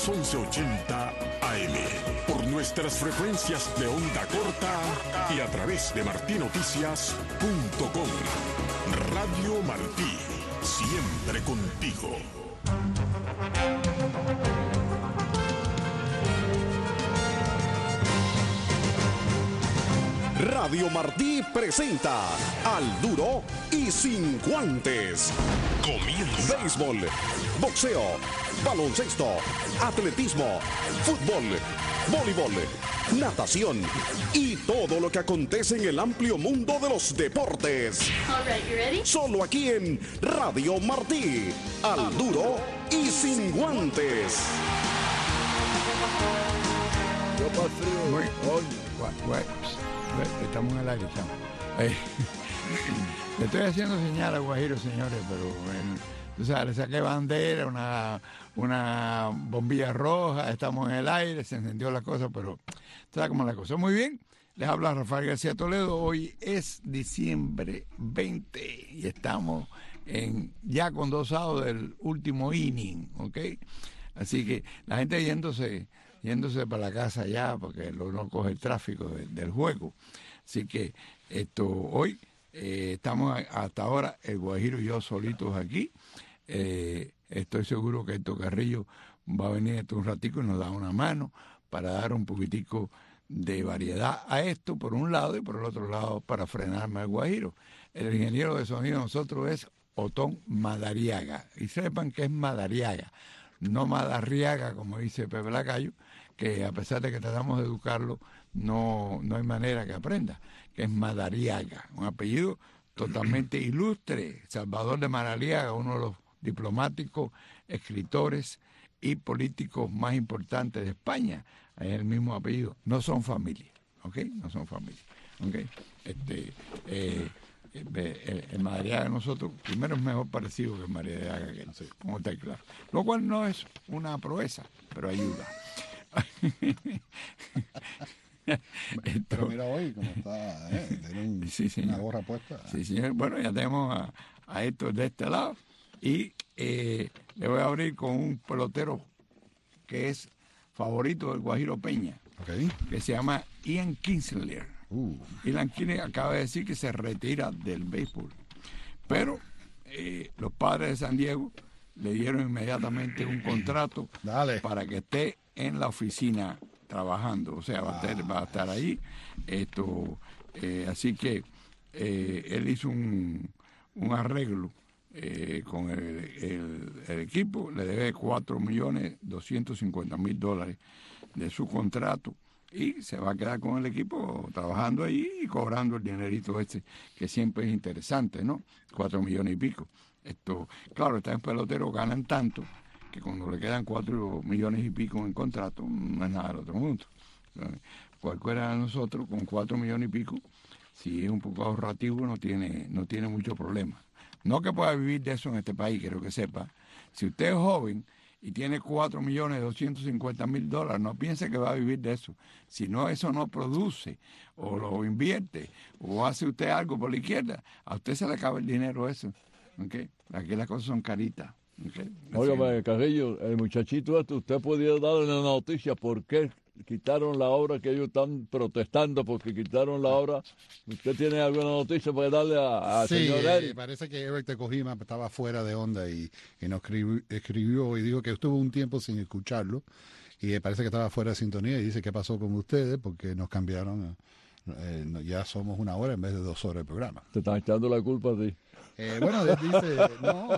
los 1180 AM, por nuestras frecuencias de onda corta y a través de martinoticias.com. Radio Martí, siempre contigo. Radio Martí presenta Al Duro y Sin Guantes. Comienza. Béisbol, boxeo, baloncesto, atletismo, fútbol, voleibol, natación y todo lo que acontece en el amplio mundo de los deportes. All right, you ready? Solo aquí en Radio Martí. Al Duro y Sin Guantes. Yo paso frío. Estamos en el aire, chamo. Le estoy haciendo señal a Guajiro, señores, pero bueno, tú sabes, le saqué bandera, una bombilla roja, estamos en el aire, se encendió la cosa, pero está como la cosa. Muy bien, les habla Rafael García Toledo. Hoy es diciembre 20 y estamos ya con 2 outs del último inning, ¿ok? Así que la gente yéndose para la casa ya, porque no coge el tráfico del juego. Así que hoy estamos hasta ahora, el Guajiro y yo solitos aquí. Estoy seguro que Héctor Carrillo va a venir un ratico y nos da una mano para dar un poquitico de variedad a esto, por un lado, y por el otro lado, para frenarme al Guajiro. El ingeniero de sonido de nosotros es Otón Madariaga. Y sepan que es Madariaga, no Madarriaga, como dice Pepe Lacayo, que a pesar de que tratamos de educarlo, no hay manera que aprenda, que es Madariaga, un apellido totalmente ilustre. Salvador de Madariaga, uno de los diplomáticos, escritores y políticos más importantes de España, es el mismo apellido. No son familia, ¿ok? No son familia, ¿ok? El Madariaga de nosotros, primero es mejor parecido que el Madariaga que nosotros, como está claro. Lo cual no es una proeza, pero ayuda. Pero mira hoy cómo está, tiene una gorra puesta. Sí, señor. Bueno, ya tenemos a Héctor de este lado y le voy a abrir con un pelotero que es favorito del Guajiro Peña, que se llama Ian Kinsler. Ian Kinsler acaba de decir que se retira del béisbol, pero los Padres de San Diego le dieron inmediatamente un contrato para que esté en la oficina trabajando, o sea, va a estar ahí. Así que él hizo un arreglo con el equipo, le debe $4.250.000 de su contrato y se va a quedar con el equipo trabajando ahí y cobrando el dinerito que siempre es interesante, ¿no? 4 millones y pico. Claro, están peloteros, ganan tanto que cuando le quedan 4 millones y pico en contrato, no es nada del otro mundo. Cualquiera de nosotros, con 4 millones y pico, si es un poco ahorrativo, no tiene mucho problema. No que pueda vivir de eso en este país, quiero que sepa. Si usted es joven y tiene $4.250.000, no piense que va a vivir de eso. Si no, eso no produce, o lo invierte, o hace usted algo por la izquierda, a usted se le acaba el dinero eso. ¿Okay? Aquí las cosas son caritas. Okay. Oiga, Carrillo, el muchachito usted podía darle una noticia por qué quitaron la obra, que ellos están protestando porque quitaron la obra. ¿Usted tiene alguna noticia para darle a señor Eric? Parece que Eric de Kojima estaba fuera de onda y nos escribió y dijo que estuvo un tiempo sin escucharlo y parece que estaba fuera de sintonía y dice qué pasó con ustedes porque nos cambiaron, ya somos 1 hora en vez de 2 horas de programa. Te están echando la culpa a ti. Bueno, él dice, no,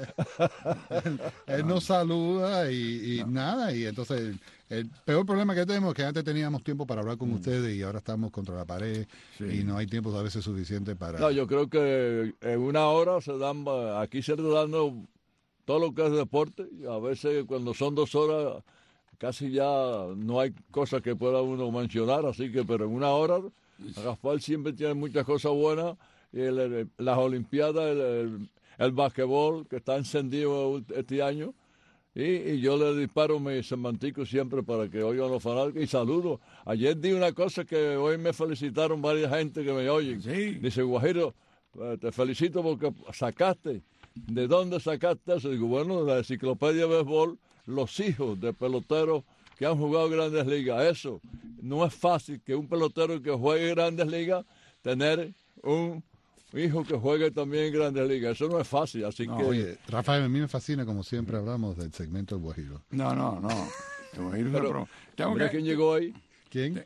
él nos saluda y nada, y entonces el peor problema que tenemos es que antes teníamos tiempo para hablar con ustedes y ahora estamos contra la pared y no hay tiempo a veces suficiente para... No, yo creo que en 1 hora aquí se está dando todo lo que es deporte, y a veces cuando son 2 horas casi ya no hay cosas que pueda uno mencionar, así que, pero en 1 hora, Rafael siempre tiene muchas cosas buenas. Las Olimpiadas, el basquetbol que está encendido este año y yo le disparo mis semanticos siempre para que oigan los fanáticos y saludo. Ayer di una cosa que hoy me felicitaron varias gente que me oyen. Sí. Dice, Guajiro, te felicito porque sacaste. ¿De dónde sacaste eso? Digo, bueno, de la enciclopedia de béisbol los hijos de peloteros que han jugado Grandes Ligas. Eso no es fácil que un pelotero que juegue Grandes Ligas tener un hijo que juegue también en Grandes Ligas. Eso no es fácil, así que... Oye, Rafael, a mí me fascina, como siempre hablamos del segmento del Guajiro. No. El Guajiro Mira quién llegó ahí. ¿Quién?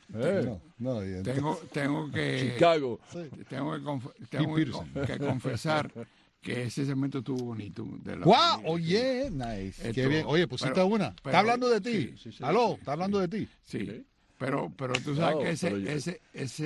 Tengo que... Chicago. Tengo que confesar que ese segmento estuvo bonito. ¡Guau! Oye, nice. Qué bien. Oye, pusiste una. Está hablando de ti. Sí. Aló, está hablando de ti. Sí. Pero tú sabes que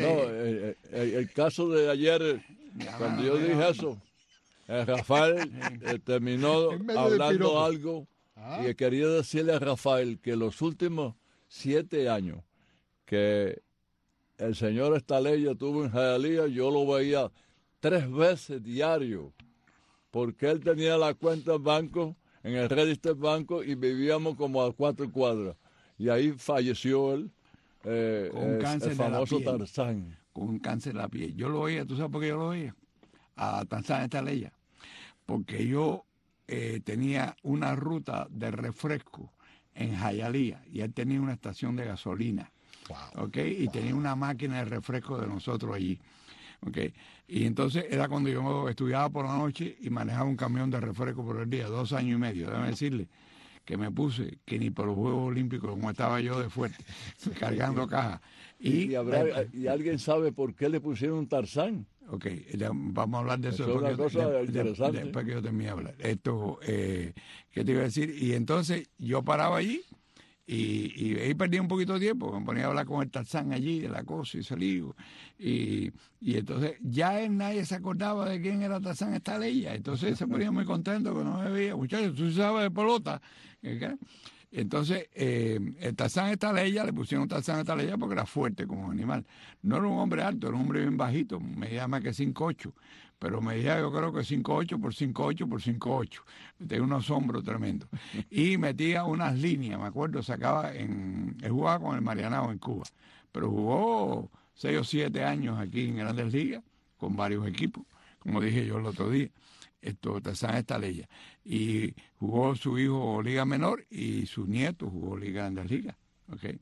el caso de ayer, cuando yo dije eso, Rafael terminó hablando algo y quería decirle a Rafael que los últimos 7 años que el señor Estaleya estuvo en Hialeah, yo lo veía 3 veces diario, porque él tenía la cuenta en banco, en el Register Banco, y vivíamos como a 4 cuadras. Y ahí falleció él. Con un cáncer el famoso de la piel. Tarzán. Con un cáncer de la piel. Yo lo oía, ¿tú sabes por qué yo lo oía? A Tarzán Estaleya. Porque yo tenía una ruta de refresco en Hialeah y él tenía una estación de gasolina. Wow. ¿Okay? Y tenía una máquina de refresco de nosotros allí. ¿Okay? Y entonces era cuando yo estudiaba por la noche y manejaba un camión de refresco por el día, 2 años y medio. Déjame decirle que me puse que ni por los Juegos Olímpicos, como estaba yo de fuerte, cargando cajas. ¿Y alguien sabe por qué le pusieron Tarzán? Ok, vamos a hablar de eso, es una cosa interesante. Después que yo termine de hablar. ¿Qué te iba a decir? Y entonces yo paraba allí y ahí perdí un poquito de tiempo, me ponía a hablar con el Tarzán allí, de la cosa, y salí. Y entonces ya nadie se acordaba de quién era Tarzán Estaleya. Entonces se ponía muy contento que no me veía. Muchachos, tú sabes de pelota. ¿Qué? Entonces, el Tarzán Estaleya, le pusieron Tarzán Estaleya porque era fuerte como animal. No era un hombre alto, era un hombre bien bajito, medía más que 5'8", pero medía yo creo que 5'8 por 5'8 por 5'8". Tenía unos hombros tremendos. Y metía unas líneas, me acuerdo, él jugaba con el Marianao en Cuba, pero jugó 6 o 7 años aquí en Grandes Ligas, con varios equipos, como dije yo el otro día. Tarzán Estaleya, y jugó su hijo Liga Menor y su nieto jugó Liga Grandes Ligas. Okay.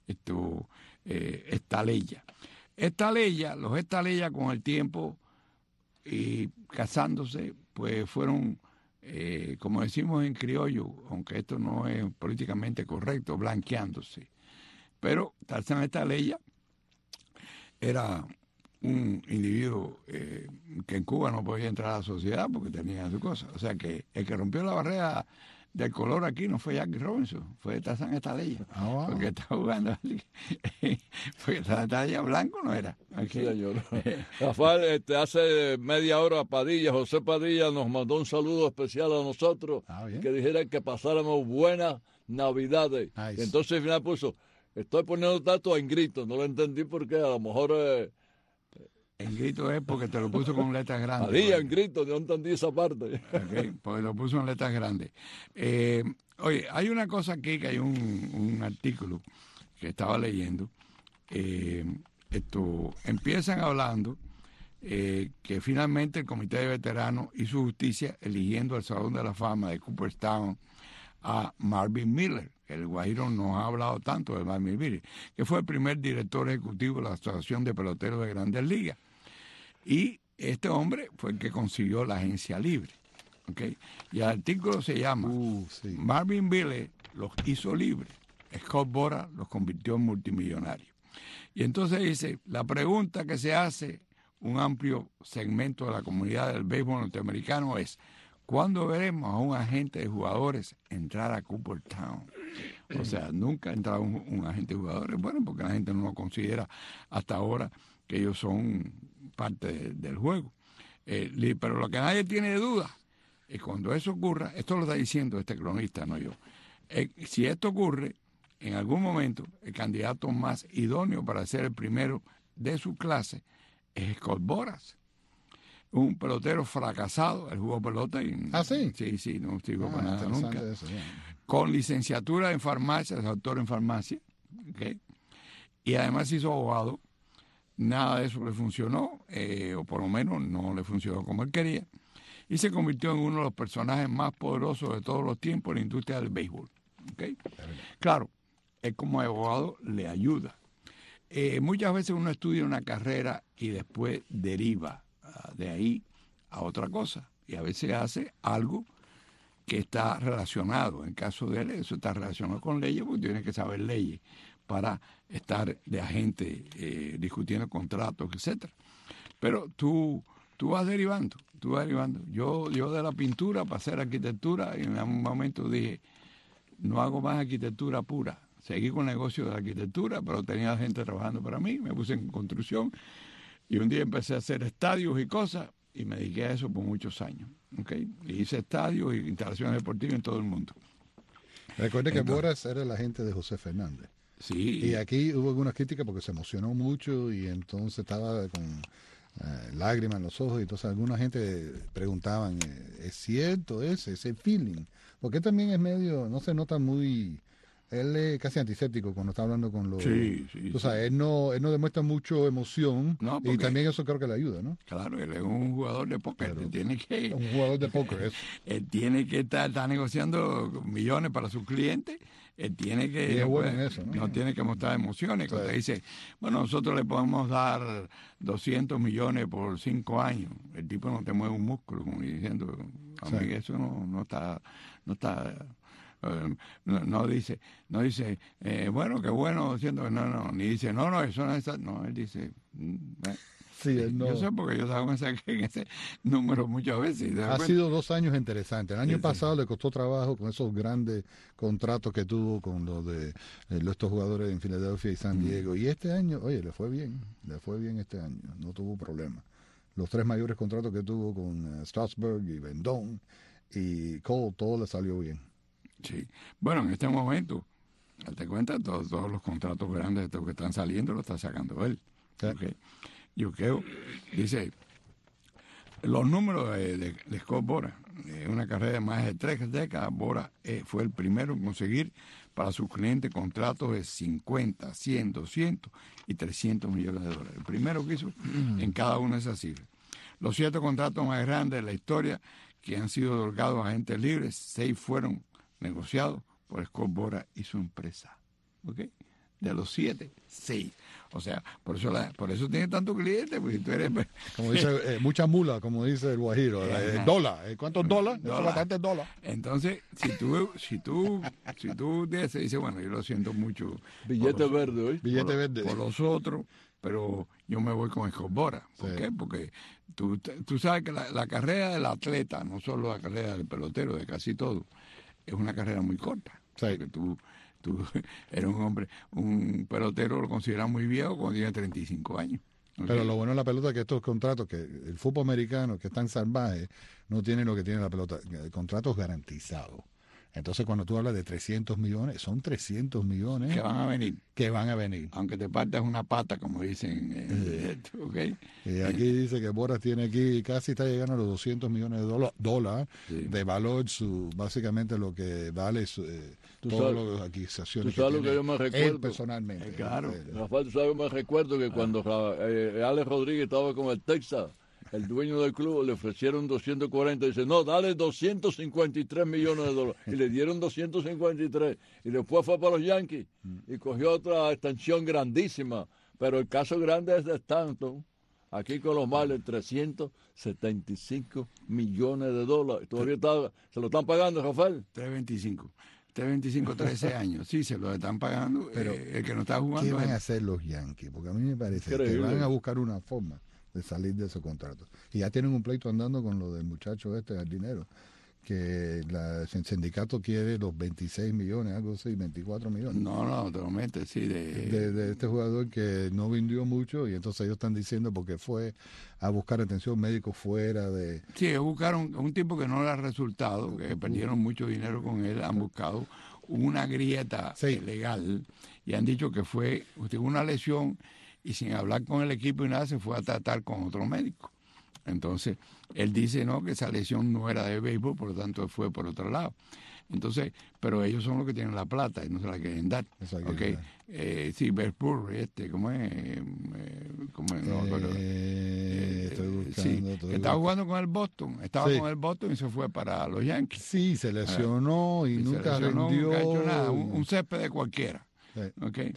Estaleya, los Estaleya con el tiempo y casándose, pues fueron, como decimos en criollo, aunque esto no es políticamente correcto, blanqueándose. Pero Tarzán Estaleya era un individuo que en Cuba no podía entrar a la sociedad porque tenía su cosa. O sea que el que rompió la barrera del color aquí no fue Jackie Robinson, fue Tarzán Estaleya. Wow. Porque estaba jugando porque Tarzán Estaleya blanco no era. Sí, señor. Rafael, hace media hora José Padilla nos mandó un saludo especial a nosotros, que dijera que pasáramos buenas Navidades. Nice. Y entonces al final puso, estoy poniendo datos en grito, no lo entendí porque a lo mejor... En grito es porque te lo puso con letras grandes. Padilla en grito, no entendí esa parte. Okay, porque lo puso en letras grandes. Oye, hay una cosa aquí, que hay un artículo que estaba leyendo. Empiezan hablando que finalmente el Comité de Veteranos hizo justicia eligiendo al Salón de la Fama de Cooperstown a Marvin Miller. El Guajiro nos ha hablado tanto de Marvin Miller, que fue el primer director ejecutivo de la Asociación de Peloteros de Grandes Ligas. Y este hombre fue el que consiguió la agencia libre. ¿Okay? Y el artículo se llama Marvin Miller los hizo libres, Scott Boras los convirtió en multimillonarios. Y entonces dice, la pregunta que se hace un amplio segmento de la comunidad del béisbol norteamericano es, ¿cuándo veremos a un agente de jugadores entrar a Cooperstown? O sea, nunca ha entrado un agente de jugadores, bueno, porque la gente no lo considera hasta ahora que ellos son parte del juego. Pero lo que nadie tiene duda es cuando eso ocurra, esto lo está diciendo este cronista, no yo, si esto ocurre, en algún momento el candidato más idóneo para ser el primero de su clase es Scott Boras. Un pelotero fracasado, él jugó pelota y... ¿Ah, sí? Sí, no sirvió para nada nunca. Eso, con licenciatura en farmacia, es doctor en farmacia, ¿okay? Y además hizo abogado. Nada de eso le funcionó, o por lo menos no le funcionó como él quería, y se convirtió en uno de los personajes más poderosos de todos los tiempos en la industria del béisbol. ¿Okay? Claro, él como abogado le ayuda. Muchas veces uno estudia una carrera y después deriva de ahí a otra cosa. Y a veces hace algo que está relacionado. En el caso de él, eso está relacionado con leyes, porque tiene que saber leyes para estar de agente discutiendo contratos, etcétera. Pero tú vas derivando. Yo de la pintura pasé a la arquitectura y en un momento dije, no hago más arquitectura pura. Seguí con el negocio de la arquitectura, pero tenía gente trabajando para mí, me puse en construcción y un día empecé a hacer estadios y cosas y me dediqué a eso por muchos años. ¿Okay? Y hice estadios y instalaciones deportivas en todo el mundo. Recuerde que Boras era el agente de José Fernández. Sí. Y aquí hubo algunas críticas porque se emocionó mucho y entonces estaba con lágrimas en los ojos y entonces alguna gente preguntaban, ¿es cierto ese feeling? Porque también es medio, no se nota muy... Él es casi antiséptico cuando está hablando con los... Sí. O sea, él no demuestra mucho emoción porque, y también eso creo que le ayuda, ¿no? Claro, él es un jugador de póker. Un jugador de póker, eso. Él tiene que estar negociando millones para sus clientes. Él tiene que... Y es bueno en eso, ¿no? No tiene que mostrar emociones. Cuando dice, bueno, nosotros le podemos dar 200 millones por 5 años. El tipo no te mueve un músculo, como diciendo, a mí eso no está... No dice, bueno, qué bueno, siento, ni dice, no, eso no es, no, él dice, sí, él no. Yo sé porque yo estaba en ese número muchas veces. Ha sido 2 años interesantes. El año pasado le costó trabajo con esos grandes contratos que tuvo con los de estos jugadores en Filadelfia y San Diego. Y este año, oye, le fue bien este año, no tuvo problema. Los 3 mayores contratos que tuvo con Strasburg y Vendón y Cole, todo le salió bien. Sí. Bueno, en este momento, date cuenta, todos los contratos grandes que están saliendo lo está sacando él. Sí. Okay. Yo creo, dice, los números de Scott Boras, una carrera de más de 3 décadas, Boras fue el primero en conseguir para sus clientes contratos de 50, 100, 200 y 300 millones de dólares. El primero que hizo en cada una de esas cifras. Los 7 contratos más grandes de la historia que han sido otorgados a agentes libres, 6 fueron negociado por Scott Boras y su empresa. ¿Ok? De los 7, 6. O sea, por eso tiene tanto cliente, porque tú eres... Como dice, mucha mula, como dice el guajiro. Dólar. ¿Cuántos dólares? Eso es bastante dólar. Entonces, si tú dices, bueno, yo lo siento mucho. Billete verde, hoy. Billete verde. Por los otros, pero yo me voy con Scott Boras. ¿Por qué? Porque tú sabes que la carrera del atleta, no solo la carrera del pelotero, de casi todo, es una carrera muy corta. Sí. Porque tú eres un pelotero lo consideras muy viejo cuando tiene 35 años. ¿Okay? Pero lo bueno de la pelota es que estos contratos, que el fútbol americano, que es tan salvaje, no tiene lo que tiene la pelota, contratos garantizados. Entonces, cuando tú hablas de 300 millones, son 300 millones que van a venir. Aunque te partas una pata, como dicen. ¿Okay? Y aquí dice que Boras tiene aquí, casi está llegando a los 200 millones de dólares de valor, básicamente lo que vale todas las adquisiciones que tiene que yo me recuerdo, él personalmente. Claro. Rafael, tú sabes, me recuerdo que cuando Alex Rodríguez estaba con el Texas, el dueño del club le ofrecieron 240 y dice, no, dale 253 millones de dólares. Y le dieron 253. Y después fue para los Yankees y cogió otra extensión grandísima. Pero el caso grande es de Stanton. Aquí con los Marlins, 375 millones de dólares. Todavía se lo están pagando, Rafael. 325, 13 años. Sí, se lo están pagando. Pero el que no está jugando. ¿Qué van a hacer los Yankees? Porque a mí me parece que van a buscar una forma de salir de esos contratos. Y ya tienen un pleito andando con lo del muchacho del dinero, que el sindicato quiere los 26 millones, algo así, 24 millones. No, te lo metes, sí. De este jugador que no vendió mucho y entonces ellos están diciendo porque fue a buscar atención médico fuera de... Sí, ellos buscaron un tipo que no le ha resultado, que perdieron mucho dinero con él, han buscado una grieta legal y han dicho que fue una lesión y sin hablar con el equipo y nada se fue a tratar con otro médico. Entonces, Él dice no, que esa lesión no era de béisbol, por lo tanto fue por otro lado. Entonces, pero ellos son los que tienen la plata y no se la quieren dar. Okay. Sí, Berpur, ¿cómo es? No, estoy buscando. Sí, que estaba jugando con el Boston. Con el Boston y se fue para los Yankees. Sí, se lesionó y nunca rindió. Nunca ha hecho nada. Un césped de cualquiera. Sí. Okay.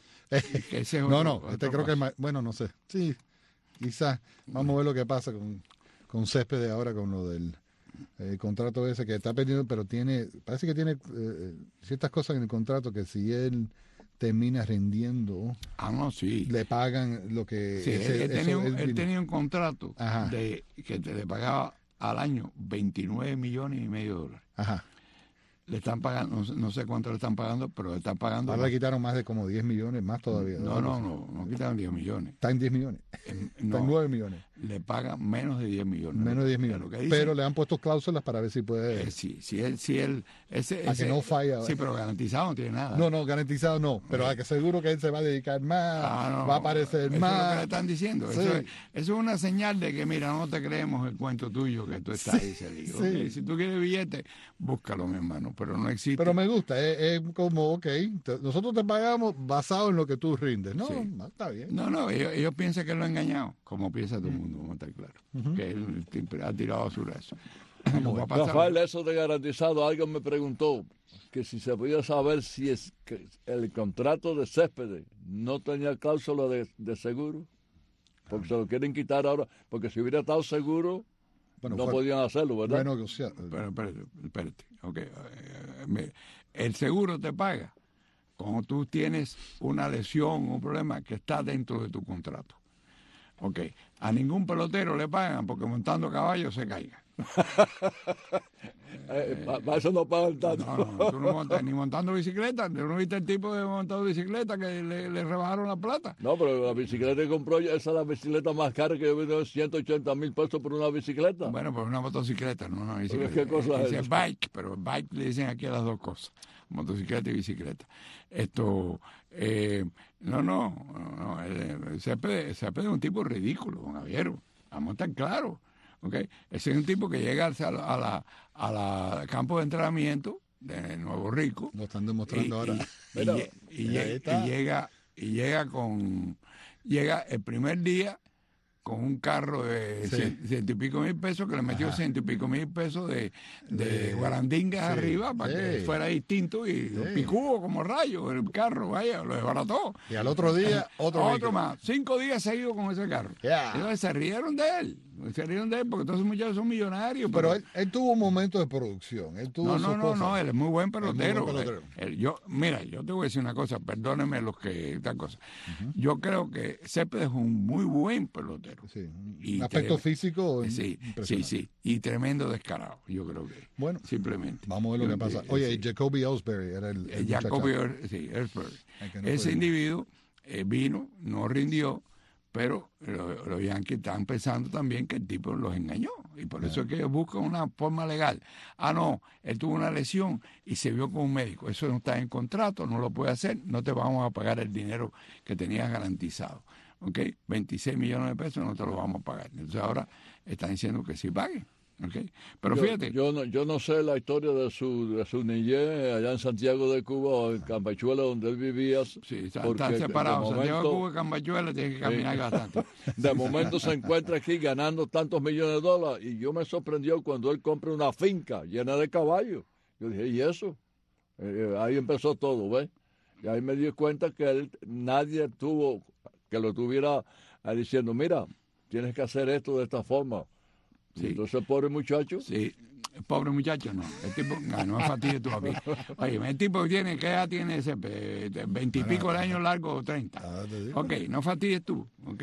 Creo que bueno, no sé. Sí, quizás. Vamos a ver lo que pasa con Céspedes ahora con lo del contrato ese que está perdiendo, pero parece que tiene ciertas cosas en el contrato que si él termina rindiendo, le pagan lo que... Sí, él tenía un contrato que le pagaba al año $29.5 millones. Ajá. Le están pagando, no sé cuánto le están pagando, pero le están pagando... Ahora le quitaron más de como 10 millones, más todavía. No quitaron 10 millones. Está en 10 millones. Está en 9 millones. Le pagan menos de 10 millones. Menos de 10 millones. Pero le han puesto cláusulas para ver si puede... Si él que no falla. Sí, pero garantizado no tiene nada. No, garantizado no. Pero a que seguro que él se va a dedicar más, va a aparecer más. Eso es lo que le están diciendo. Sí. Eso es una señal de que, mira, no te creemos el cuento tuyo que tú estás ahí. Sí. Okay, si tú quieres billete, búscalo, mi hermano. Pero no existe. Pero me gusta, es como, nosotros te pagamos basado en lo que tú rindes. No, está bien. No, ellos piensan que lo han engañado, como piensa todo el mundo, como está claro. Que él ha tirado a su brazo. Rafael, eso de garantizado, alguien me preguntó que si se podía saber si es que el contrato de Céspedes no tenía cláusula de seguro, porque se lo quieren quitar ahora, porque si hubiera estado seguro... no podían hacerlo, ¿verdad? Pero espérate. Okay. El seguro te paga cuando tú tienes una lesión, un problema que está dentro de tu contrato. Okay. A ningún pelotero le pagan porque montando caballo se caiga. Para eso no pagan tanto. No, tú no montas ni montando bicicleta. ¿No viste el tipo de montado bicicleta que le rebajaron la plata? No, pero la bicicleta que compró, esa es la bicicleta más cara que yo he visto, 180,000 pesos por una bicicleta. Bueno, pues una motocicleta, no una bicicleta. ¿Qué cosa es? Dice bike, pero bike le dicen aquí a las dos cosas, motocicleta y bicicleta. Esto, el Céspedes es un tipo ridículo, don Javier. Vamos a estar claros. Okay. Ese es un tipo que llega a la campo de entrenamiento de Nuevo Rico. Lo están demostrando ahora. Llega el primer día con un carro de 100 y pico mil pesos, que le metió 100 y pico mil pesos de guarandingas arriba para que fuera distinto, y lo picó como rayo el carro, vaya, lo desbarató. Y al otro día, otro más. 5 días seguidos con ese carro. Entonces se rieron de él. Porque todos esos muchachos son millonarios. Pero él tuvo un momento de producción. Él tuvo él es muy buen pelotero. Yo te voy a decir una cosa, perdónenme los que esta cosa. Yo creo que Céspedes es un muy buen pelotero. Sí. Aspecto físico. Sí, y tremendo descarado, yo creo que. Bueno, simplemente. Vamos a ver lo que pasa. Oye, Jacoby Ellsbury era el Jacoby Ellsbury. Ese individuo vino, no rindió, pero los Yankees están pensando también que el tipo los engañó, y por eso es que ellos buscan una forma legal. No, él tuvo una lesión y se vio con un médico. Eso no está en contrato, no lo puede hacer, no te vamos a pagar el dinero que tenías garantizado. ¿Okay? 26 millones de pesos no te lo vamos a pagar. Entonces ahora están diciendo que sí paguen. Okay. Pero fíjate. Yo no sé la historia de su niñez allá en Santiago de Cuba o en Cambachuela, donde él vivía. Sí, están separados. Santiago de Cuba y Cambachuela tienen que caminar bastante. De momento se encuentra aquí ganando tantos millones de dólares, y yo me sorprendió cuando él compra una finca llena de caballos. Yo dije, ¿y eso? Ahí empezó todo, ¿ves? Y ahí me di cuenta que nadie tuvo que lo tuviera diciendo, mira, tienes que hacer esto de esta forma. Sí. Entonces, pobre muchacho. Sí, pobre muchacho no. El tipo, no es fastidio tú aquí. Oye, el tipo tiene, ¿qué edad tiene ese? 20 y pico de años largos o 30. Ok, no fastidies tú, ok.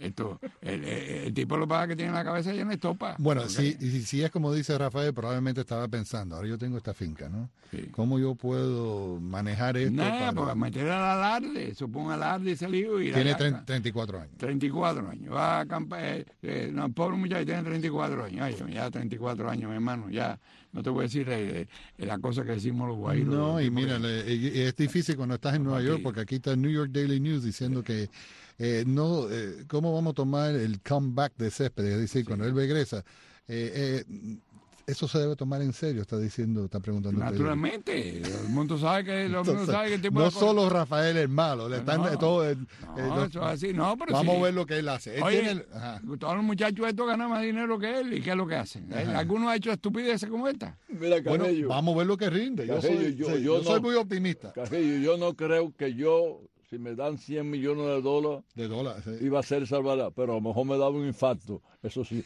El tipo lo que pasa es que tiene la cabeza llena de estopa. Bueno, okay. Si es como dice Rafael, probablemente estaba pensando, ahora yo tengo esta finca, ¿no? Sí. ¿Cómo yo puedo manejar esto? Nada, pues meter al alarde, supongo alarde y salir. Tiene 34 años. 34 años. Va a acampar, no, pobre muchacho, tiene 34 años. Ay, ya 34 años, mi hermano, ya no te voy a decir la cosa que decimos los guajiros. No, y mira, es difícil cuando estás en Nueva York, porque aquí está el New York Daily News diciendo que ¿cómo vamos a tomar el comeback de Céspedes? Es decir, cuando él regresa, eso se debe tomar en serio, está preguntando. Naturalmente, el mundo sabe que el tipo no solo Rafael es malo, le están eso es así, no, pero vamos sí. a ver lo que él hace. Oye, todos los muchachos estos ganan más dinero que él, ¿y qué es lo que hacen? ¿Alguno ha hecho estupideces como esta? Mira, Carrillo, bueno, vamos a ver lo que rinde. Yo soy muy optimista. Carrillo, yo no creo que si me dan 100 millones de dólares, iba a ser salvada, pero a lo mejor me daba un infarto, eso sí.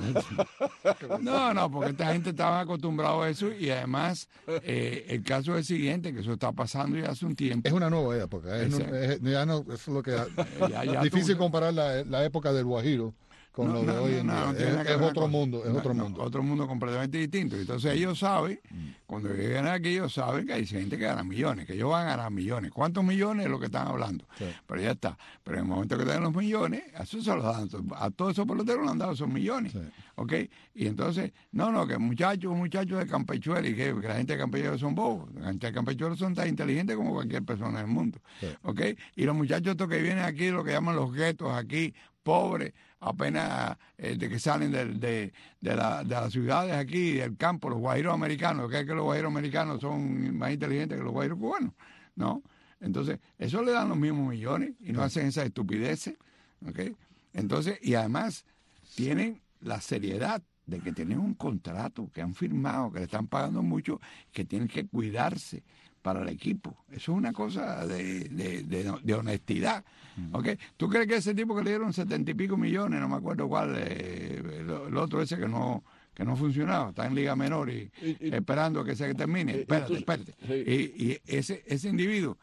No, porque esta gente estaba acostumbrada a eso y además el caso es el siguiente, que eso está pasando ya hace un tiempo. Es una nueva época, es lo que es difícil comparar la época del Guajiro con lo de hoy en día. Es otro mundo, Otro mundo completamente distinto. Entonces ellos saben, cuando llegan aquí, ellos saben que hay gente que gana millones, que ellos van a ganar millones. ¿Cuántos millones es lo que están hablando? Sí. Pero ya está. Pero en el momento que tengan los millones, a eso se los dan. A todos esos peloteros le han dado esos millones. Sí. ¿Ok? Y entonces, que muchachos de Campechuelo, y que la gente de Campechuelo son bobos. La gente de Campechuelo son tan inteligentes como cualquier persona del mundo. Sí. ¿Ok? Y los muchachos estos que vienen aquí, lo que llaman los guetos aquí, pobres, apenas de que salen de las ciudades aquí, del campo, los guajiros americanos, que es que los guajiros americanos son más inteligentes que los guajiros cubanos, ¿no? Entonces, eso le dan los mismos millones y no hacen esas estupideces, ¿ok? Entonces, y además tienen la seriedad de que tienen un contrato que han firmado, que le están pagando mucho, que tienen que cuidarse para el equipo. Eso es una cosa de honestidad. ¿Okay? ¿Tú crees que ese tipo que le dieron 70 y pico millones, no me acuerdo cuál, el otro ese que no funcionaba, está en Liga Menor y esperando que se termine? Espérate. Sí. Y ese individuo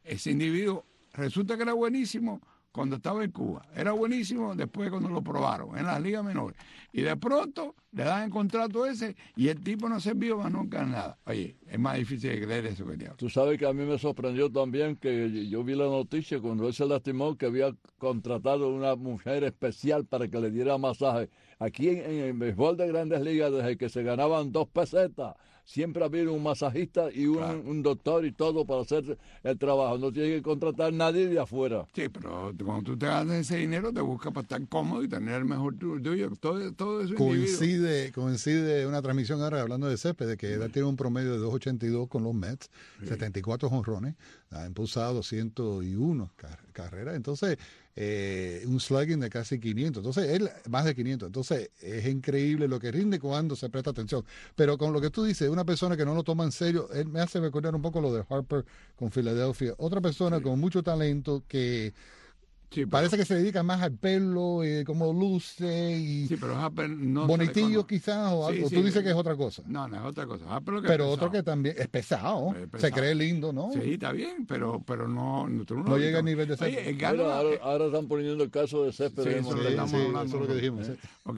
resulta que era buenísimo cuando estaba en Cuba, era buenísimo después cuando lo probaron en las ligas menores, y de pronto le dan el contrato ese y el tipo no sirvió más nunca en nada. Oye, es más difícil de creer eso que te hago. Tú sabes que a mí me sorprendió también que yo vi la noticia cuando él se lastimó que había contratado una mujer especial para que le diera masaje. Aquí en el béisbol de Grandes Ligas, desde que se ganaban 2 pesetas, siempre había un masajista y un doctor y todo para hacer el trabajo. No tiene que contratar nadie de afuera. Sí, pero cuando tú te ganas ese dinero, te buscas para estar cómodo y tener el mejor tuyo. Todo eso coincide una transmisión ahora hablando de Césped, de que él tiene un promedio de 2.82 con los Mets, 74 jonrones, ha impulsado 201 carreras. Entonces, un slugging de casi 500, entonces él más de 500, entonces es increíble lo que rinde cuando se presta atención. Pero con lo que tú dices, una persona que no lo toma en serio, él me hace recordar un poco lo de Harper con Filadelfia, otra persona con mucho talento que parece que se dedica más al pelo, como luce y pero Harper no bonitillo quizás o algo. Tú dices que es otra cosa. No es otra cosa. Pero otro que también es pesado, se cree lindo, ¿no? Sí, está bien, pero no llega al nivel de Césped. Ahora están poniendo el caso de Césped. Eso es lo que dijimos. Ok,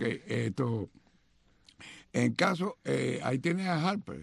en caso, ahí tienes a Harper.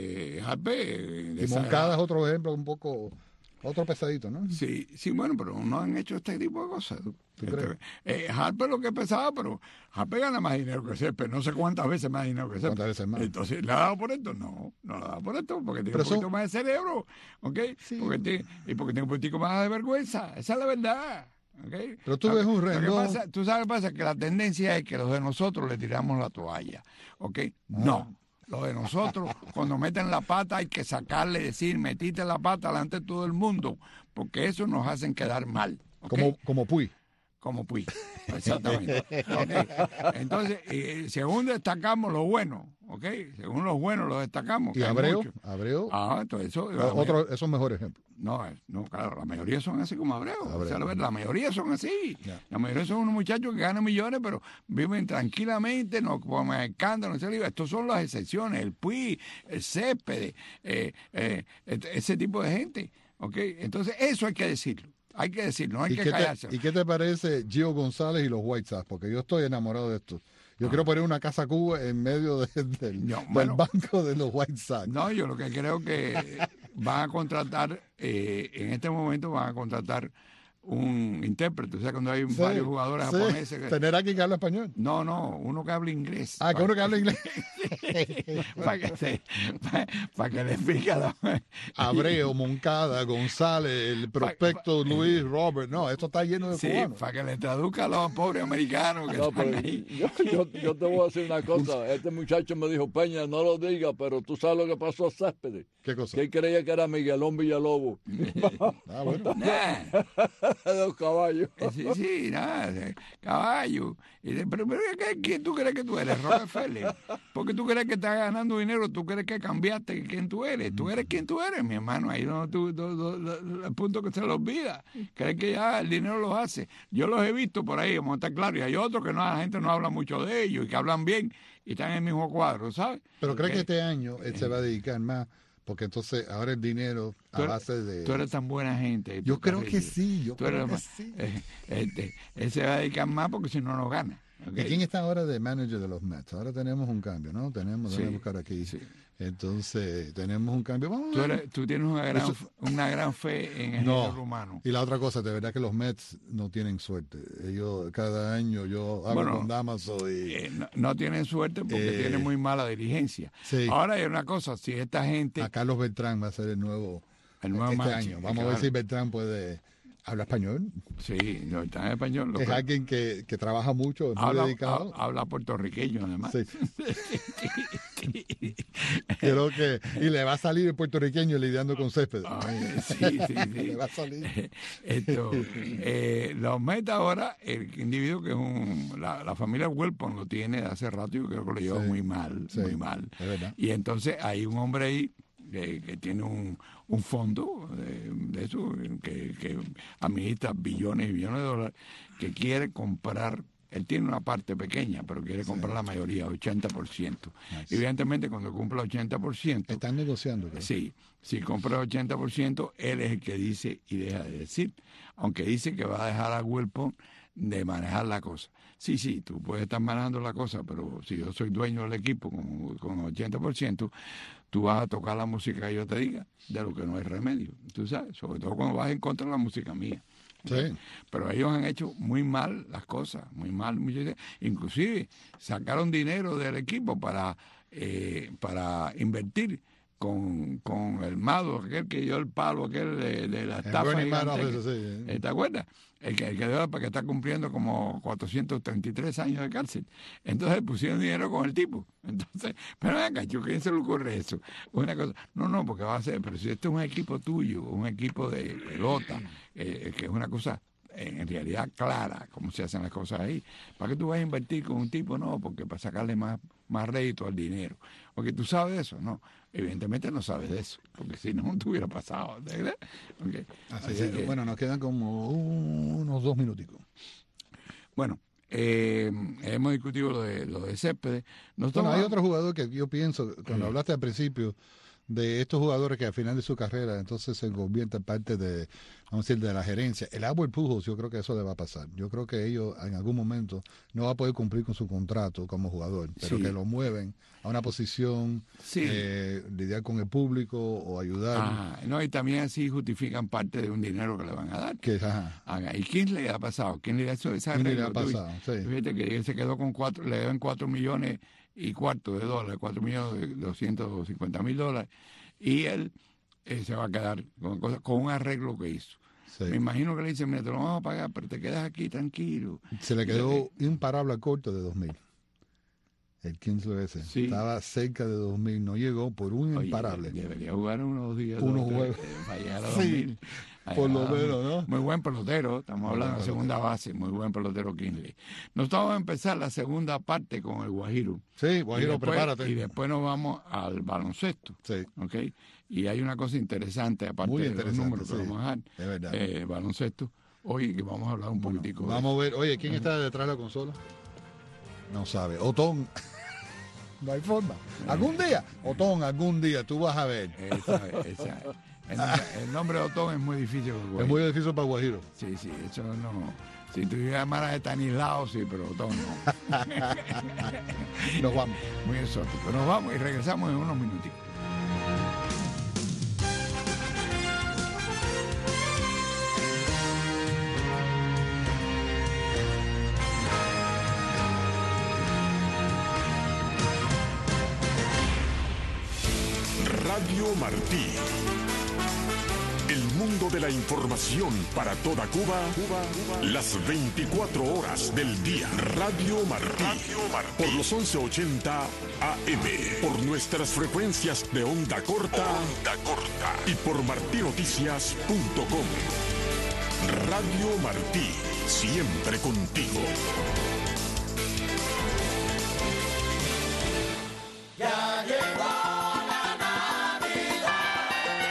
Y Moncada es otro ejemplo un poco... Otro pesadito, ¿no? Sí, bueno, pero no han hecho este tipo de cosas. Harper lo que pesaba, pero Harper gana más dinero que Césped. No sé cuántas veces más dinero que Césped. ¿Cuántas veces más? Entonces, ¿le ha dado por esto? No le ha dado por esto, porque tiene un poquito más de cerebro, ¿ok? Sí. Porque tiene un poquito más de vergüenza. Esa es la verdad. ¿Okay? Pero tú ves un renglón. Tú sabes qué pasa, que la tendencia es que los de nosotros le tiramos la toalla, ¿ok? No. Los de nosotros, cuando meten la pata hay que sacarle, decir, metiste la pata delante de todo el mundo, porque eso nos hacen quedar mal. ¿Okay? Como Puy. Como Puy, exactamente. ¿Okay? Entonces, según destacamos lo bueno, ¿ok? Según los buenos los destacamos. ¿Y Abreu? Entonces eso... Es un mejor ejemplo. No, claro, la mayoría son así como Abreu. O sea, la mayoría son así. Yeah. La mayoría son unos muchachos que ganan millones, pero viven tranquilamente, no comen escándalo, no se libra. Estos son las excepciones, el Puy, el Césped, ese tipo de gente. ¿Ok? Entonces, eso hay que decirlo. Hay que decirlo, no hay que callarse. ¿Y qué te parece Gio González y los White Sox? Porque yo estoy enamorado de esto. Yo quiero poner una casa Cuba en medio del banco de los White Sox. No, yo lo que creo que van a contratar, en este momento van a contratar un intérprete. O sea, cuando hay varios jugadores japoneses. ¿Tener aquí que habla español? No, uno que habla inglés. Que uno que habla inglés. para que le explique a los... Abreu, Moncada, González, el prospecto Luis, Robert. No, esto está lleno de Sí, cubanos. para que le traduzca a los pobres americanos que No, están pero ahí. yo te voy a decir una cosa. Este muchacho me dijo, Peña, no lo diga, pero tú sabes lo que pasó a Céspedes. ¿Qué cosa? Que él creía que era Miguelón Villalobos. Ah, bueno. Nah. De los caballos. Sí, nada, caballo. Y dice, pero ¿quién tú crees que tú eres, Rockefeller? Porque tú crees que estás ganando dinero, tú crees que cambiaste quién tú eres. Tú eres quien tú eres, mi hermano. Ahí no, el punto que se le olvida. Crees que ya el dinero los hace. Yo los he visto por ahí, vamos a estar claros. Y hay otros que no, la gente no habla mucho de ellos y que hablan bien y están en el mismo cuadro, ¿sabes? Pero cree que este año él se va a dedicar más, porque entonces ahora el dinero a base de... Tú eres tan buena gente. Yo creo que sí, yo Tú creo eres que más- sí. él se va a dedicar más porque si no, no gana. ¿ok? ¿Y quién está ahora de manager de los Mets? Ahora tenemos un cambio, ¿no? Déjame Sí, buscar aquí. sí. Entonces, tenemos un cambio. Vamos a ver. Tú tienes una gran fe en el género humano. Y la otra cosa, de verdad que los Mets no tienen suerte. Ellos, cada año yo hablo Bueno, con Damaso y... No tienen suerte porque tienen muy mala dirigencia. sí. Ahora hay una cosa, si esta gente... A Carlos Beltrán va a ser el nuevo este manager, año. Vamos a ver claro. si Beltrán puede... ¿Habla español? Sí, no, está en español. Es alguien que trabaja mucho, es muy dedicado. Habla puertorriqueño, además. Sí. Creo que... Y le va a salir el puertorriqueño lidiando con Céspedes. Ay, sí. Le va a salir. Los Mets ahora, el individuo que es la familia Wilpon lo tiene de hace rato, yo creo que lo lleva Sí, muy mal, sí, muy mal. es verdad. Y entonces hay un hombre ahí que tiene un fondo de eso, que administra billones y billones de dólares, que quiere comprar. Él tiene una parte pequeña, pero quiere comprar la mayoría, 80%. Nice. Evidentemente, cuando cumpla 80%, Están negociando. Creo. sí, si compra el 80%, él es el que dice y deja de decir. Aunque dice que va a dejar a Wilpon de manejar la cosa. Sí, tú puedes estar manejando la cosa, pero si yo soy dueño del equipo con 80%, tú vas a tocar la música que yo te diga, de lo que no hay remedio. Tú sabes, sobre todo cuando vas en contra de la música mía. Sí. Pero ellos han hecho muy mal las cosas, muy mal. Inclusive sacaron dinero del equipo para invertir con el Mado, aquel que dio el palo, aquel de la estafa Bernie Madoff, gigantesca. sí. ¿Te acuerdas? El que dio para que está cumpliendo como 433 años de cárcel. Entonces pusieron dinero con el tipo. Entonces, pero venga, ¿quién se le ocurre eso? Una cosa, no, porque va a ser, pero si este es un equipo tuyo, un equipo de pelota, que es una cosa en realidad clara, cómo se hacen las cosas ahí. ¿Para qué tú vas a invertir con un tipo? No, porque para sacarle más rédito al dinero. Porque tú sabes de eso, no. Evidentemente no sabes de eso, porque si no, te hubiera pasado. ¿Verdad? Okay. Así Así es. que, Bueno, nos quedan como unos 2 minuticos. bueno, hemos discutido lo de Céspedes. Bueno, hay otro jugador que yo pienso, cuando hablaste al principio, de estos jugadores que al final de su carrera entonces se convierten parte de, vamos a decir, de la gerencia. El Albert Pujols, yo creo que eso le va a pasar. Yo creo que ellos en algún momento no va a poder cumplir con su contrato como jugador, pero Sí. que lo mueven a una posición, Sí. lidiar con el público o ayudar. Ajá, no, y también así justifican parte de un dinero que le van a dar. Que, ajá, ¿Y quién le ha pasado? ¿Quién le ha hecho esa ¿quién le arreglo? ha pasado? Sí. Fíjate que él se quedó con le deben 4 millones y cuarto de dólares, 4.250.000 dólares, y él se va a quedar con un arreglo que hizo. Sí. Me imagino que le dicen, mira, te lo vamos a pagar, pero te quedas aquí tranquilo. Se le quedó imparable a corto de 2.000. El 15 ese. Sí. Estaba cerca de 2.000, no llegó por un Oye, imparable. debería jugar unos días. Unos 2 o 3, juegos. para llegar a Sí, 2000. por lo menos, ¿no? Muy buen pelotero, estamos hablando de segunda base, muy buen pelotero Kinley. Nos vamos a empezar la segunda parte con el Guajiro. Sí, Guajiro, Y después- prepárate. Y después nos vamos al baloncesto. Sí, ¿Ok? Y hay una cosa interesante, aparte Muy de los interesante, números que sí. vamos a dar, es verdad. baloncesto, hoy que vamos a hablar un poquitico de Vamos a ver, oye, ¿quién está detrás de la consola? No sabe. Otón. No hay forma. Algún día, Otón, algún día tú vas a ver. esa. El nombre de Otón es muy difícil. Es muy difícil para Guajiro. Sí, eso no. Si tú llamaras de Stanislao, sí, pero Otón no. Nos vamos. Muy exótico. Nos vamos y regresamos en unos minutitos. Radio Martí. El mundo de la información para toda Cuba, las 24 horas del día. Radio Martí. Por los 1180 AM. Por nuestras frecuencias de onda corta. Y por martinoticias.com. Radio Martí. Siempre contigo. Ya llegó la Navidad,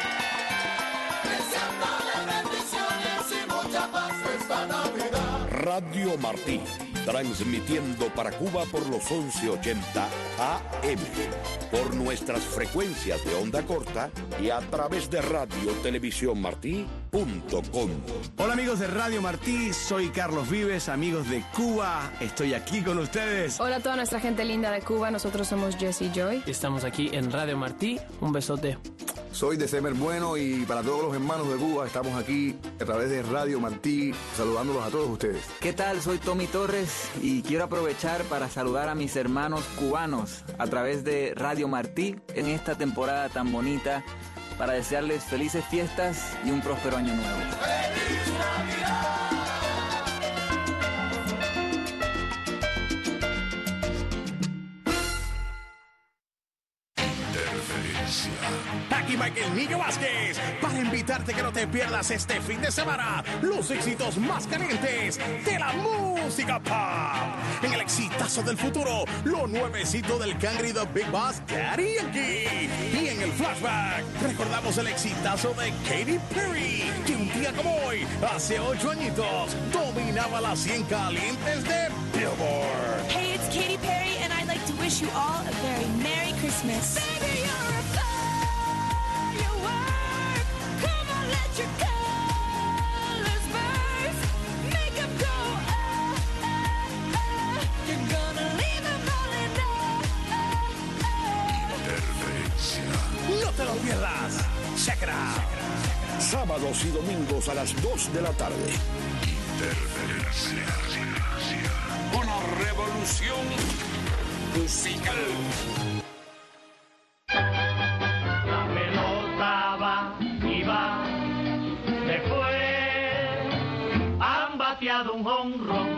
deseándole bendiciones y mucha paz esta Navidad. Radio Martí, transmitiendo para Cuba por los 1180 AM, por nuestras frecuencias de onda corta y a través de radiotelevisiónmartí.com. Hola amigos de Radio Martí, soy Carlos Vives, amigos de Cuba, estoy aquí con ustedes. Hola a toda nuestra gente linda de Cuba, nosotros somos Jesse Joy. Estamos aquí en Radio Martí, un besote. Soy de Semer Bueno y para todos los hermanos de Cuba estamos aquí a través de Radio Martí saludándolos a todos ustedes. ¿Qué tal? Soy Tommy Torres y quiero aprovechar para saludar a mis hermanos cubanos a través de Radio Martí en esta temporada tan bonita para desearles felices fiestas y un próspero año nuevo. ¡Feliz Navidad! Aquí Michael Niño Vázquez para invitarte que no te pierdas este fin de semana los éxitos más calientes de la música pop. En el exitazo del futuro, lo nuevecito del Cangri The Big Boss Daddy Yankee. Y en el flashback, recordamos el exitazo de Katy Perry, que un día como hoy, hace 8 añitos, dominaba las 100 calientes de Billboard. Hey, it's Katy Perry and I'd like to wish you all a very Merry Christmas. Baby, you're a firework. Come on, let your colors burst. Make them go, You're gonna leave them all in No te lo pierdas. Check it out. Sábados y domingos a las 2 de la tarde. Una revolución musical. La pelota va y va, se fue, han bateado un jonrón.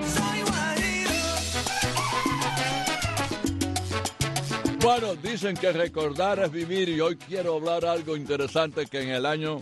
Bueno, dicen que recordar es vivir y hoy quiero hablar algo interesante que en el año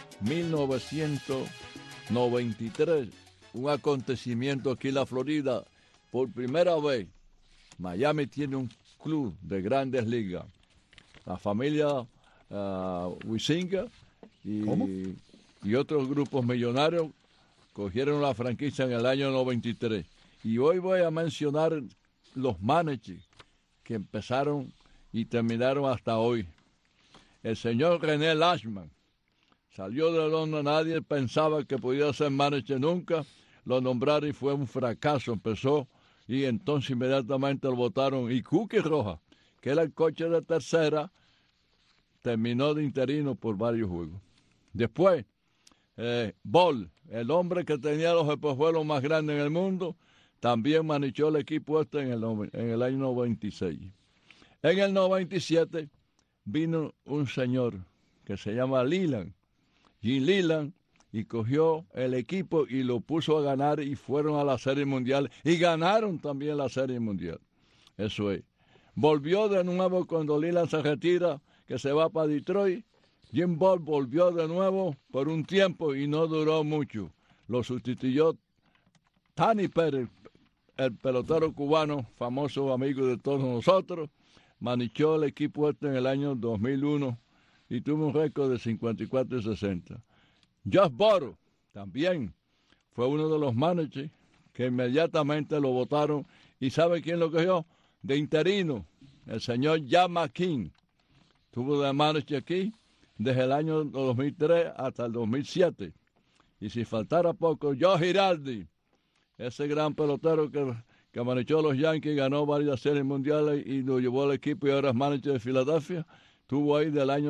1993, un acontecimiento aquí en la Florida, por primera vez, Miami tiene un club de grandes ligas. La familia Huizinga y otros grupos millonarios cogieron la franquicia en el año 93. Y hoy voy a mencionar los managers que empezaron y terminaron hasta hoy. El señor René Lashman salió de donde nadie pensaba que podía ser manager nunca. Lo nombraron y fue un fracaso. Empezó y entonces inmediatamente lo votaron. Y Cookie Rojas, que era el coche de tercera, terminó de interino por varios juegos. Después, Ball, el hombre que tenía los espejuelos más grandes en el mundo, también manejó el equipo en el año 96. En el 97 vino un señor que se llama Leland, Jim Leland, y cogió el equipo y lo puso a ganar y fueron a la Serie Mundial y ganaron también la Serie Mundial. Eso es. Volvió de nuevo cuando Leland se retira, que se va para Detroit. Jim Ball volvió de nuevo por un tiempo y no duró mucho. Lo sustituyó Tani Pérez, el pelotero cubano, famoso amigo de todos nosotros. Manejó el equipo en el año 2001 y tuvo un récord de 54 y 60. Josh Boro también fue uno de los managers que inmediatamente lo votaron. ¿Y sabe quién lo cogió? De interino, el señor Jack McKean. Tuvo de manager aquí desde el año 2003 hasta el 2007. Y si faltara poco, Joe Girardi, ese gran pelotero que manejó a los Yankees, ganó varias series mundiales y lo llevó al equipo y ahora es manager de Filadelfia. Estuvo ahí del año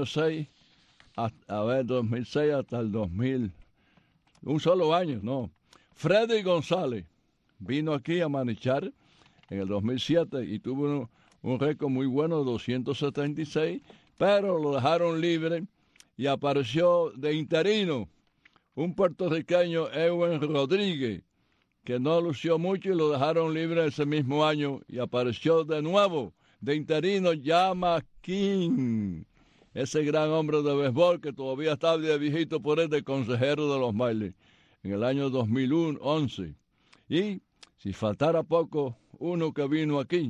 2006 hasta el 2000. Un solo año, no. Freddy González vino aquí a manejar en el 2007 y tuvo un récord muy bueno de 276. pero lo dejaron libre y apareció de interino un puertorriqueño, Ewen Rodríguez, que no lució mucho y lo dejaron libre ese mismo año y apareció de nuevo de interino Llama King, ese gran hombre de béisbol que todavía está de viejito por él, de consejero de los Marlins en el año 2011. Y si faltara poco, uno que vino aquí,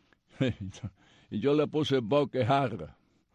y yo le puse Boquejarra.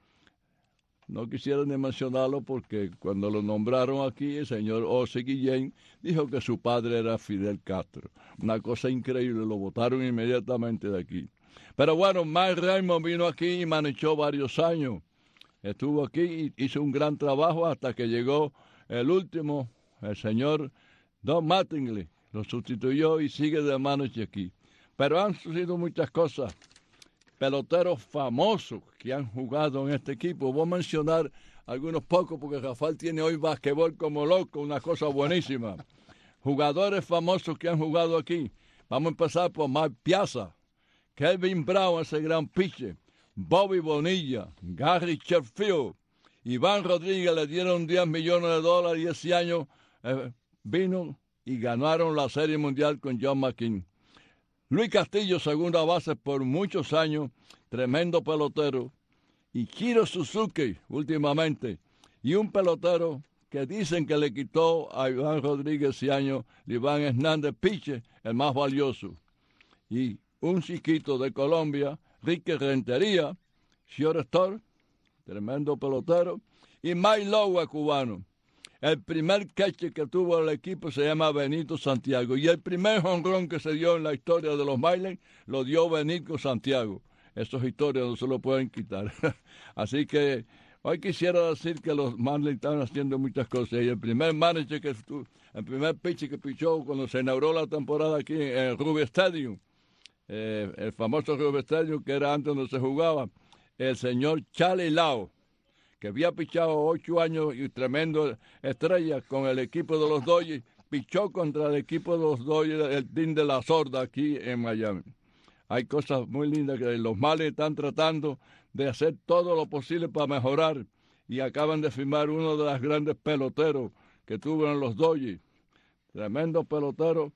No quisiera ni mencionarlo porque cuando lo nombraron aquí, el señor Ozzy Guillén dijo que su padre era Fidel Castro. Una cosa increíble, lo votaron inmediatamente de aquí. Pero bueno, Mike Raymond vino aquí y manejó varios años. Estuvo aquí y hizo un gran trabajo hasta que llegó el último, el señor Don Mattingly. Lo sustituyó y sigue de manager aquí. Pero han sucedido muchas cosas. Peloteros famosos que han jugado en este equipo. Voy a mencionar algunos pocos porque Rafael tiene hoy basquetbol como loco, una cosa buenísima. Jugadores famosos que han jugado aquí. Vamos a empezar por Mike Piazza, Kevin Brown, ese gran pitcher, Bobby Bonilla, Gary Sheffield, Iván Rodríguez le dieron $10 millones y ese año vino y ganaron la Serie Mundial con John McKean. Luis Castillo, segunda base por muchos años, tremendo pelotero. Y Chiro Suzuki, últimamente. Y un pelotero que dicen que le quitó a Iván Rodríguez ese año, Iván Hernández Piche, el más valioso. Y un chiquito de Colombia, Ricky Rentería, shortstop, tremendo pelotero. Y Mike Lowe, cubano. El primer catcher que tuvo el equipo se llama Benito Santiago. Y el primer jonrón que se dio en la historia de los Marlins lo dio Benito Santiago. Esas historias no se lo pueden quitar. Así que hoy quisiera decir que los Marlins están haciendo muchas cosas. Y el primer manager el primer pitcher que pichó cuando se inauguró la temporada aquí en el Ruby Stadium, el famoso Ruby Stadium que era antes donde se jugaba, el señor Charlie Lau, que había pichado 8 años y tremendo estrella con el equipo de los Dodgers, pichó contra el equipo de los Dodgers, el team de la Sorda aquí en Miami. Hay cosas muy lindas que los Marlins están tratando de hacer todo lo posible para mejorar y acaban de firmar uno de los grandes peloteros que tuvieron los Dodgers. Tremendo pelotero.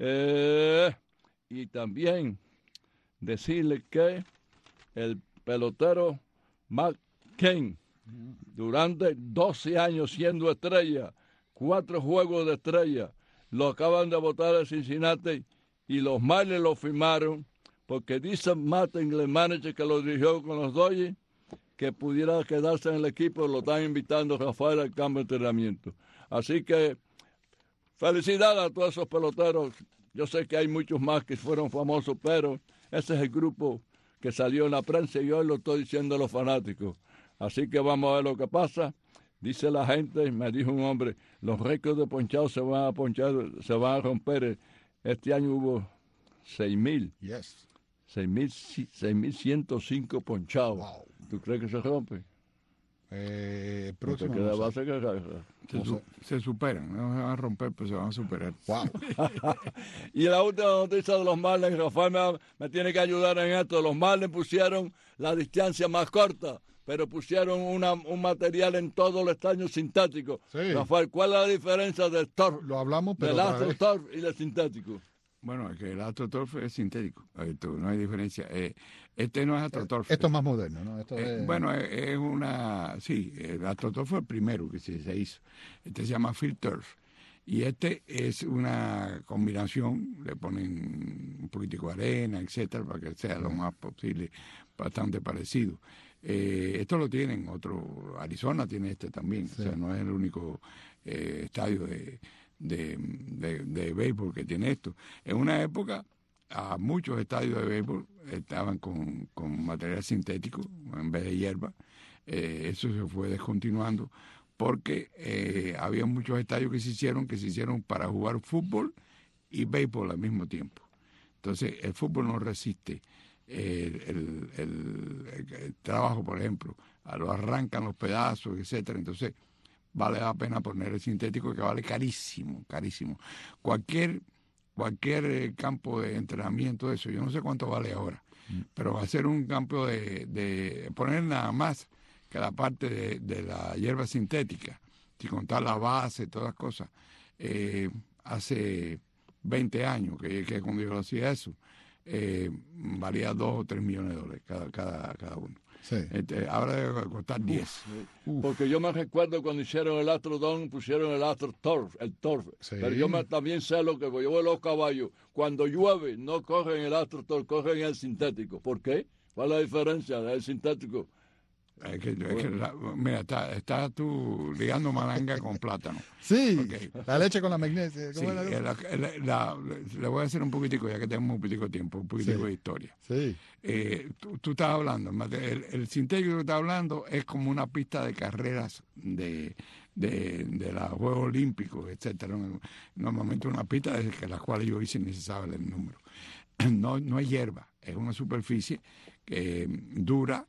Y también decirle que el pelotero McCain, durante 12 años siendo estrella, 4 juegos de estrella, lo acaban de votar a Cincinnati y los Marlins lo firmaron porque dice Martin, el manager que lo dirigió con los Dodgers, que pudiera quedarse en el equipo. Lo están invitando Rafael al cambio de entrenamiento. Así que felicidades a todos esos peloteros. Yo sé que hay muchos más que fueron famosos, pero ese es el grupo que salió en la prensa y hoy lo estoy diciendo a los fanáticos. Así que vamos a ver lo que pasa. Dice la gente, me dijo un hombre, los récords de ponchados se van a romper. Este año hubo 6,000. Yes. 6,105 ponchados. Wow. ¿Tú crees que se rompe? Próximo. No se superan, no se van a romper, pero se van a superar. Wow. Y la última noticia de los Marlins, Rafael me tiene que ayudar en esto. Los Marlins pusieron la distancia más corta, pero pusieron un material en todo el estadio sintético. Sí. Rafael, ¿cuál es la diferencia del turf? Lo hablamos, pero del AstroTurf y del sintético. Bueno, es que el AstroTurf es sintético, no hay diferencia. Este no es AstroTurf. Esto es más moderno, ¿no? Bueno, es una... Sí, el AstroTurf fue el primero que se hizo. Este se llama Field Turf. Y este es una combinación, le ponen un poquitico de arena, etcétera, para que sea lo más posible, bastante parecido. Esto lo tienen Arizona tiene este también, sí. O sea, no es el único estadio de béisbol que tiene esto. En una época, a muchos estadios de béisbol estaban con material sintético en vez de hierba. Eso se fue descontinuando porque había muchos estadios que se hicieron para jugar fútbol y béisbol al mismo tiempo. Entonces, el fútbol no resiste el trabajo, por ejemplo, lo arrancan los pedazos, etcétera. Entonces, vale la pena poner el sintético, que vale carísimo, carísimo. Cualquier campo de entrenamiento de eso, yo no sé cuánto vale ahora, pero va a ser un campo de poner nada más que la parte de la hierba sintética, sin contar la base, todas las cosas, hace 20 años que cuando yo hacía eso, valía 2 o 3 millones de dólares cada uno. Sí. Ahora debe costar 10. Porque yo me recuerdo cuando hicieron el Astrodome, pusieron el AstroTurf, el Turf. Sí. Pero yo también sé lo que yo veo los caballos. Cuando llueve, no corren el AstroTurf, corren el sintético. ¿Por qué? ¿Cuál es la diferencia del sintético? Mira, estás tú ligando malanga con plátano. Sí, Okay. la leche con la magnesia. Sí, le voy a hacer un poquitico, ya que tenemos un poquitico de tiempo, un poquitico de historia. Sí. Tú estás hablando, el sintético que estás hablando es como una pista de carreras de los Juegos Olímpicos, etcétera. Normalmente una pista de las cuales yo hice ni se sabe el número. No es hierba, es una superficie dura,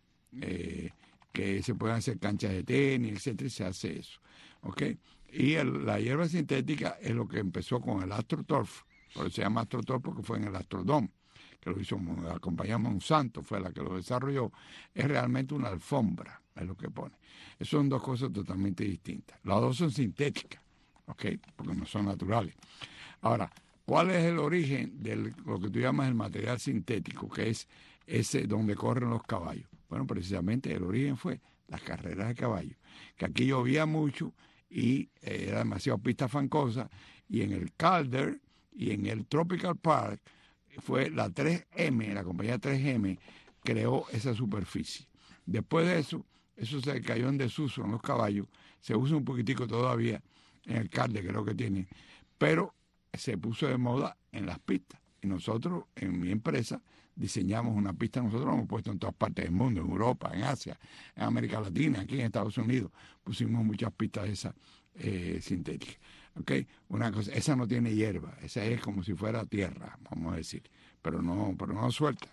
que se pueden hacer canchas de tenis, etcétera, y se hace eso, ¿ok? Y la hierba sintética es lo que empezó con el AstroTurf, por eso se llama AstroTurf porque fue en el Astrodome, que lo hizo la compañía Monsanto, fue la que lo desarrolló. Es realmente una alfombra, es lo que pone. Eso son dos cosas totalmente distintas. Las dos son sintéticas, ¿ok? Porque no son naturales. Ahora, ¿cuál es el origen de lo que tú llamas el material sintético, que es ese donde corren los caballos? Bueno, precisamente el origen fue las carreras de caballos, que aquí llovía mucho y era demasiado pista fancosa, y en el Calder y en el Tropical Park fue la 3M, la compañía 3M, creó esa superficie. Después de eso se cayó en desuso en los caballos, se usa un poquitico todavía en el Calder, creo que tiene, pero se puso de moda en las pistas. Y nosotros, en mi empresa, diseñamos una pista, nosotros la hemos puesto en todas partes del mundo, en Europa, en Asia, en América Latina, aquí en Estados Unidos, pusimos muchas pistas de esas sintéticas. ¿Okay? Una cosa, esa no tiene hierba, esa es como si fuera tierra, vamos a decir, pero no suelta,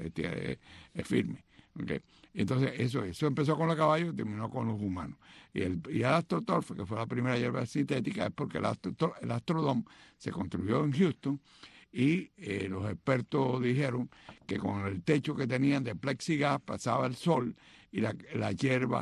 es firme. ¿Okay? Entonces eso empezó con los caballos y terminó con los humanos. Y el AstroTurf, que fue la primera hierba sintética, es porque el Astrodome se construyó en Houston. Y los expertos dijeron que con el techo que tenían de plexiglas pasaba el sol y la hierba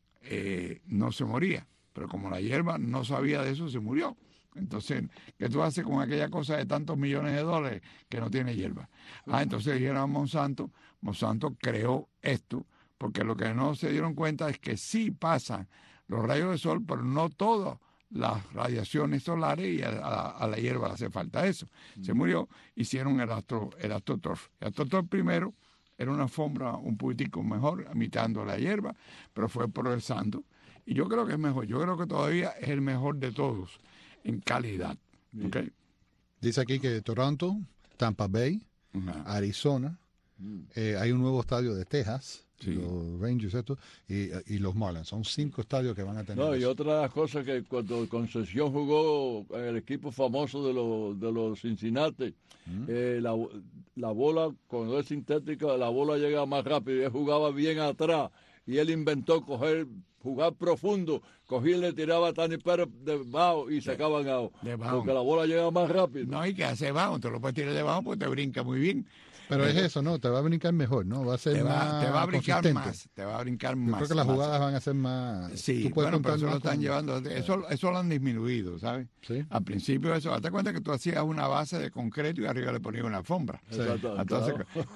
no se moría. Pero como la hierba no sabía de eso, se murió. Entonces, ¿qué tú haces con aquella cosa de tantos millones de dólares que no tiene hierba? Entonces dijeron a Monsanto creó esto, porque lo que no se dieron cuenta es que sí pasan los rayos del sol, pero no todos las radiaciones solares, y a la hierba le hace falta eso. Se murió, hicieron el AstroTurf. El AstroTurf primero era una alfombra un poquitico mejor, imitando la hierba, pero fue progresando. Y yo creo que es mejor, yo creo que todavía es el mejor de todos en calidad. ¿Okay? Dice aquí que Toronto, Tampa Bay, Arizona, hay un nuevo estadio de Texas, los Rangers y los Marlins. Son 5 estadios que van a tener. No, y otra de las cosas que cuando Concepción jugó en el equipo famoso de los Cincinnati, la bola, cuando es sintética, la bola llega más rápido. Él jugaba bien atrás y él inventó jugar profundo, cogía y le tiraba a Tani Pérez debajo y sacaban out, porque la bola llega más rápido. No, y que hace debajo, te lo puedes tirar debajo porque te brinca muy bien. Pero es eso, ¿no? Te va a brincar mejor, ¿no? Va a ser más te va a brincar consistente. más, te va a brincar Yo más. creo que las jugadas van a ser más... Sí, bueno, pero eso lo están llevando, eso lo han disminuido, ¿sabes? Sí. Al principio eso, date cuenta que tú hacías una base de concreto y arriba le ponías una alfombra. Sí. Entonces,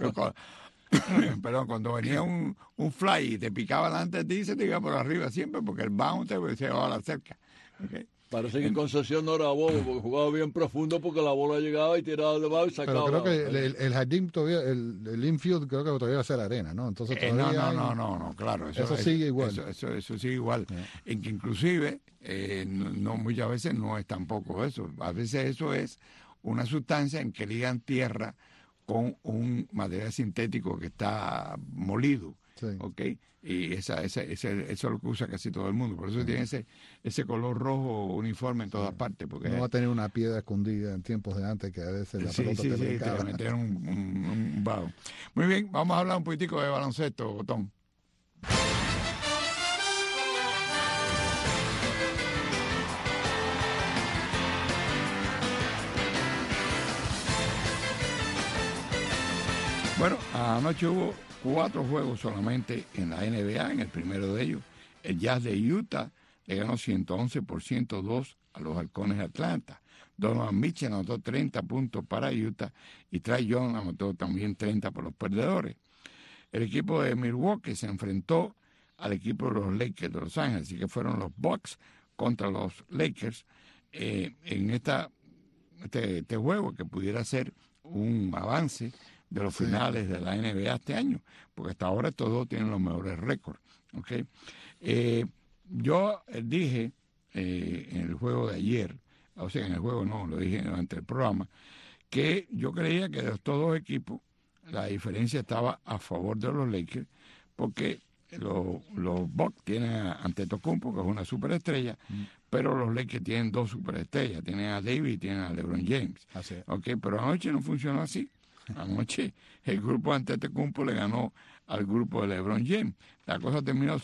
perdón, cuando venía un fly y te picaba delante de ti, se te iba por arriba siempre, porque el bounce se llevaba a la cerca. ¿Okay? Parece que en Concepción no era bobo, porque jugaba bien profundo, porque la bola llegaba y tiraba debajo y sacaba. Pero creo que el jardín todavía, el infield creo que todavía va a ser arena, ¿no? Entonces todavía no, claro. Eso sigue igual. Eso sigue igual. En que inclusive, no muchas veces no es tampoco eso. A veces eso es una sustancia en que ligan tierra con un material sintético que está molido. Sí. ¿Ok? Y eso es lo que usa casi todo el mundo. Por eso tiene ese color rojo uniforme en todas partes. Porque no va a tener una piedra escondida en tiempos de antes que a veces la pelota te brincaba. Te metieron un vago. Muy bien, vamos a hablar un poquitico de baloncesto, Tom. Bueno, anoche hubo 4 juegos solamente en la NBA. En el primero de ellos, el Jazz de Utah le ganó 111-102 a los Halcones de Atlanta. Donovan Mitchell anotó 30 puntos para Utah y Trae Young anotó también 30 por los perdedores. El equipo de Milwaukee se enfrentó al equipo de los Lakers de Los Ángeles, así que fueron los Bucks contra los Lakers en este juego que pudiera ser un avance de los finales de la NBA este año, porque hasta ahora estos dos tienen los mejores récords. ¿Okay? Yo dije en el juego de ayer, o sea, en el juego no, lo dije durante el programa, que yo creía que de estos dos equipos la diferencia estaba a favor de los Lakers, porque los Bucks tienen a Antetokounmpo, que es una superestrella, pero los Lakers tienen 2 superestrellas, tienen a Davis y tienen a LeBron James. Okay, pero anoche no funcionó así. Anoche el grupo de Antetokounmpo le ganó al grupo de LeBron James. La cosa terminó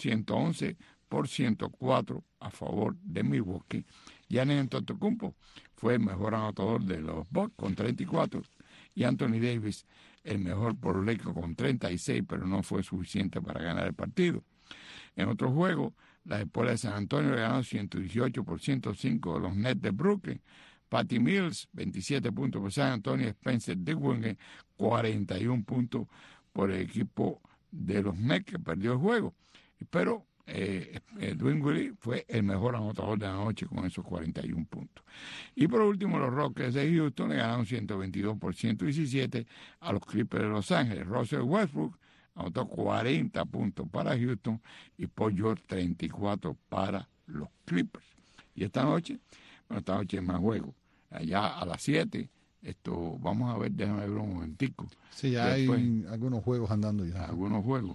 111-104 a favor de Milwaukee. Giannis Antetokounmpo fue el mejor anotador de los Bucks con 34 y Anthony Davis el mejor por los Lakers con 36, pero no fue suficiente para ganar el partido. En otro juego, las Espuelas de San Antonio le ganaron 118-105 a los Nets de Brooklyn. Patty Mills, 27 puntos por San Antonio. Spencer Dinwiddie, 41 puntos por el equipo de los Nets, que perdió el juego. Pero Dinwiddie fue el mejor anotador de la noche con esos 41 puntos. Y por último, los Rockets de Houston le ganaron 122-117 a los Clippers de Los Ángeles. Russell Westbrook anotó 40 puntos para Houston y Paul George 34 para los Clippers. Y esta noche es más juego. Allá a las 7, vamos a ver, déjame ver un momentico. Sí, ya después, hay algunos juegos andando ya. Algunos juegos.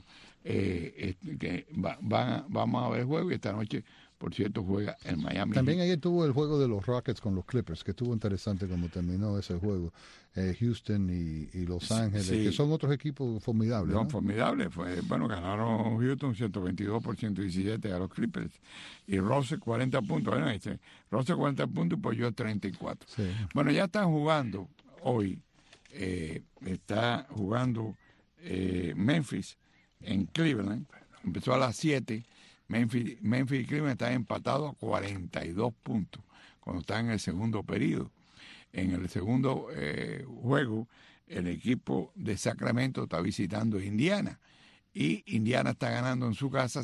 Que vamos a ver el juego y esta noche, por cierto, juega en Miami. También ayer tuvo el juego de los Rockets con los Clippers, que estuvo interesante como terminó ese juego. Houston y Los Ángeles, que son otros equipos formidables. Son formidables. Ganaron Houston 122-117 a los Clippers. Y Russell 40 puntos. Russell 40 puntos y pues yo 34. Sí. Bueno, ya están jugando hoy. Está jugando Memphis en Cleveland. Empezó a las 7. Memphis y Cleveland están empatados a 42 puntos cuando están en el segundo periodo. En el segundo juego, el equipo de Sacramento está visitando Indiana y Indiana está ganando en su casa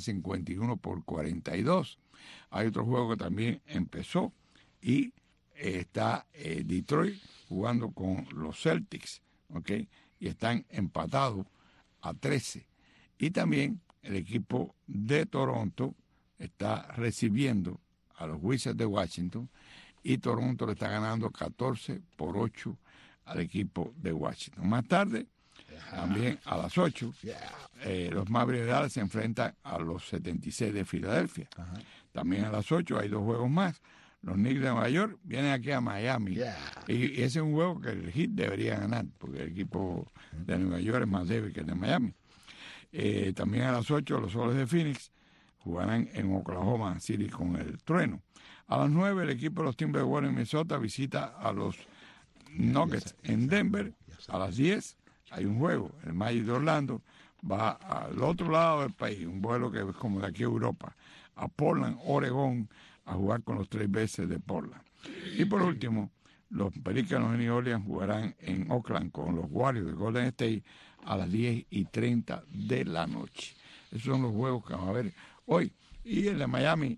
51-42. Hay otro juego que también empezó y está Detroit jugando con los Celtics, ¿okay? Y están empatados a 13. Y también el equipo de Toronto está recibiendo a los Wizards de Washington y Toronto le está ganando 14-8 al equipo de Washington. Más tarde, también a las 8, los Mavericks de Dallas se enfrentan a los 76 de Filadelfia. También a las 8 hay 2 juegos más. Los Knicks de Nueva York vienen aquí a Miami. Y ese es un juego que el Heat debería ganar, porque el equipo de Nueva York es más débil que el de Miami. También a las 8 los Soles de Phoenix jugarán en Oklahoma City con el Trueno. A las 9 el equipo de los Timberwolves en Minnesota visita a los Nuggets en Denver. A las 10 hay un juego. El Magic de Orlando va al otro lado del país, un vuelo que es como de aquí a Europa, a Portland, Oregón, a jugar con los 3 veces de Portland. Y por último, los Pelícanos de New Orleans jugarán en Oakland con los Warriors de Golden State a las 10:30 de la noche. Esos son los juegos que vamos a ver hoy. Y el de Miami,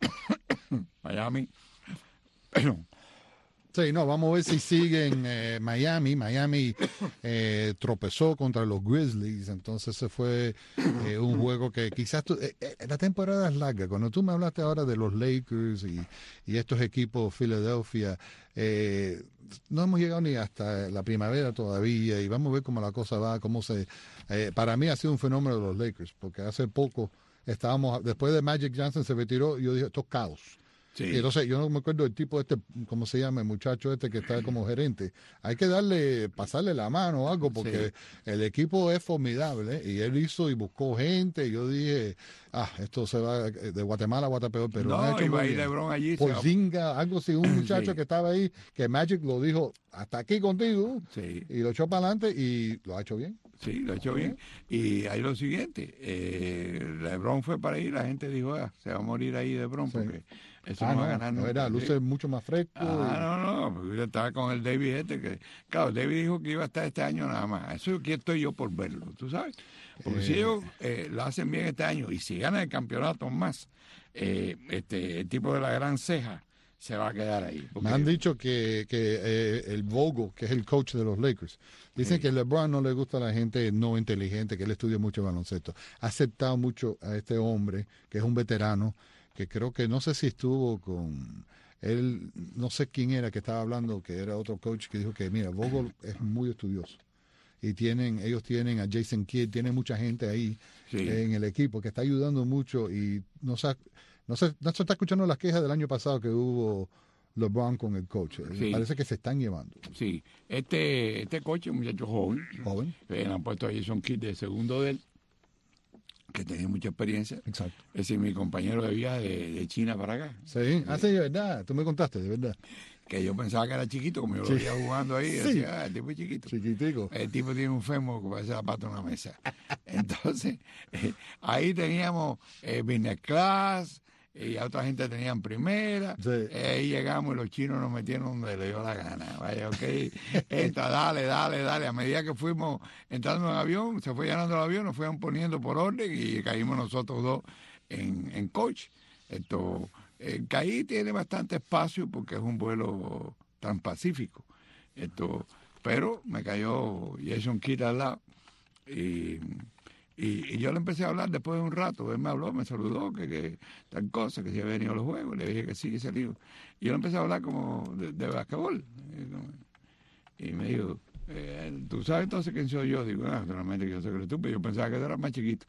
Sí, no, vamos a ver si siguen Miami. Miami tropezó contra los Grizzlies, entonces ese fue un juego que quizás la temporada es larga. Cuando tú me hablaste ahora de los Lakers y estos equipos Philadelphia, no hemos llegado ni hasta la primavera todavía y vamos a ver cómo la cosa va, para mí ha sido un fenómeno de los Lakers, porque hace poco después de Magic Johnson se retiró, yo dije, esto es caos. Sí. Y entonces yo no me acuerdo del tipo ¿cómo se llama? El muchacho que está como gerente. Hay que pasarle la mano o algo, porque el equipo es formidable, y él hizo y buscó gente, y yo dije, esto se va de Guatemala a Guatepeor, pero no, ha hecho iba a ir LeBron allí. Por Zinga, algo así, un muchacho que estaba ahí, que Magic lo dijo, hasta aquí contigo, Sí. y lo echó para adelante y lo ha hecho bien. Sí, lo ha hecho bien. Y hay lo siguiente, LeBron fue para ahí, la gente dijo, se va a morir ahí LeBron porque eso no va a ganar de nunca. verdad, Sí. luce mucho más fresco. No, porque yo estaba con el David que, claro, David dijo que iba a estar este año nada más. Eso aquí estoy yo por verlo, tú sabes. Porque si ellos lo hacen bien este año y si ganan el campeonato más, el tipo de la gran ceja se va a quedar ahí. Me han dicho que el Vogel, que es el coach de los Lakers, dicen que LeBron no le gusta a la gente no inteligente, que él estudia mucho baloncesto. Ha aceptado mucho a este hombre, que es un veterano, que creo que no sé si estuvo con él, no sé quién era que estaba hablando, que era otro coach que dijo que, mira, Vogel es muy estudioso. Y ellos tienen a Jason Kidd, tienen mucha gente ahí en el equipo que está ayudando mucho y no se está escuchando las quejas del año pasado que hubo LeBron con el coach. Sí. Parece que se están llevando. Sí, este coche, un muchacho joven, le han puesto a Jason Kidd de segundo de él, que tenía mucha experiencia. Exacto. Ese es mi compañero de viaje de China para acá. Sí, sí, de verdad, tú me contaste, de verdad. Que yo pensaba que era chiquito, como yo lo veía jugando ahí, Sí. decía, el tipo es chiquito. Chiquitico. El tipo tiene un fémur que parece la pata de una mesa. Entonces, ahí teníamos business class, y a otra gente tenían primera. Ahí llegamos y los chinos nos metieron donde le dio la gana. Vaya, ok, entra, dale. A medida que fuimos entrando en avión, se fue llenando el avión, nos fueron poniendo por orden y caímos nosotros dos en coach. Caí tiene bastante espacio porque es un vuelo transpacífico. Pero me cayó Jason Kidd al lado y yo le empecé a hablar después de un rato. Él me habló, me saludó, que tal cosa, que si había venido a los juegos. Le dije que sí, y salió. Y yo le empecé a hablar como de basquetbol. Y me dijo, ¿tú sabes entonces quién soy yo? Digo, naturalmente que yo soy tú, pero yo pensaba que tú eras más chiquito.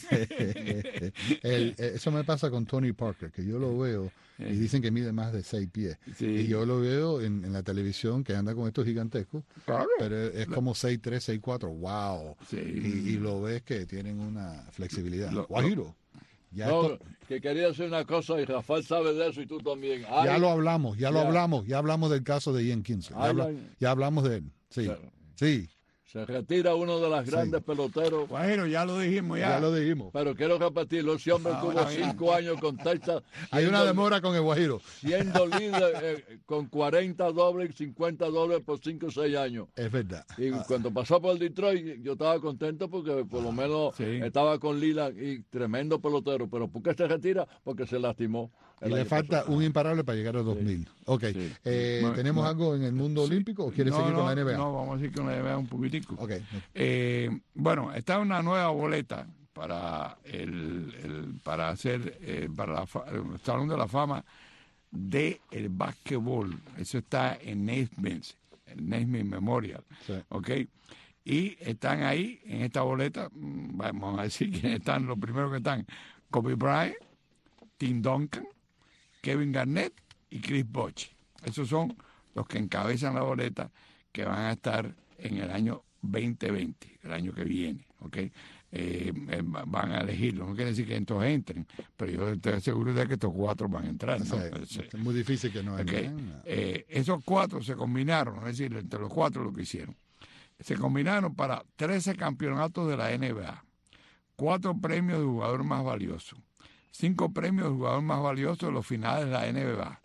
Eso me pasa con Tony Parker, que yo lo veo y dicen que mide más de 6 pies. Sí. Y yo lo veo en la televisión que anda con estos gigantescos, pero es como 6'3", 6'4", wow. Sí. Y lo ves que tienen una flexibilidad. Guajiro. Que quería hacer una cosa y Rafael sabe de eso y tú también. Ya lo hablamos, ya hablamos del caso de Ian Kinsler. Ya hablamos de él. Sí, claro. Sí. Se retira uno de los grandes peloteros. Bueno, ya lo dijimos. Ya lo dijimos. Pero quiero repetirlo, ese hombre tuvo 5 años con Texas. Hay una demora con el Guajiro. Siendo líder con 40 dobles, 50 dobles por 5 o 6 años. Es verdad. Y cuando pasó por Detroit, yo estaba contento porque por lo menos estaba con Lila y tremendo pelotero. Pero ¿por qué se retira? Porque se lastimó. Y le falta un imparable para llegar a 2000. Ok. ¿Tenemos algo en el mundo olímpico o quieres seguir con la NBA? No, vamos a seguir con la NBA un poquitico. Okay. Bueno, está una nueva boleta para para hacer para el Salón de la Fama del básquetbol. Eso está en Naismith, el Naismith Memorial. Sí. ¿Ok? Y están ahí en esta boleta, vamos a decir quiénes están, los primeros que están: Kobe Bryant, Tim Duncan, Kevin Garnett y Chris Bosh. Esos son los que encabezan la boleta que van a estar en el año 2020, el año que viene, ¿ok? Van a elegirlo, no quiere decir que estos entren, pero yo estoy seguro de que estos 4 van a entrar, ¿no? Es muy difícil que no entren. Esos 4 se combinaron, es decir, entre los 4 lo que hicieron. Se combinaron para 13 campeonatos de la NBA, 4 premios de jugador más valioso, 5 premios de jugador más valioso de los finales de la NBA,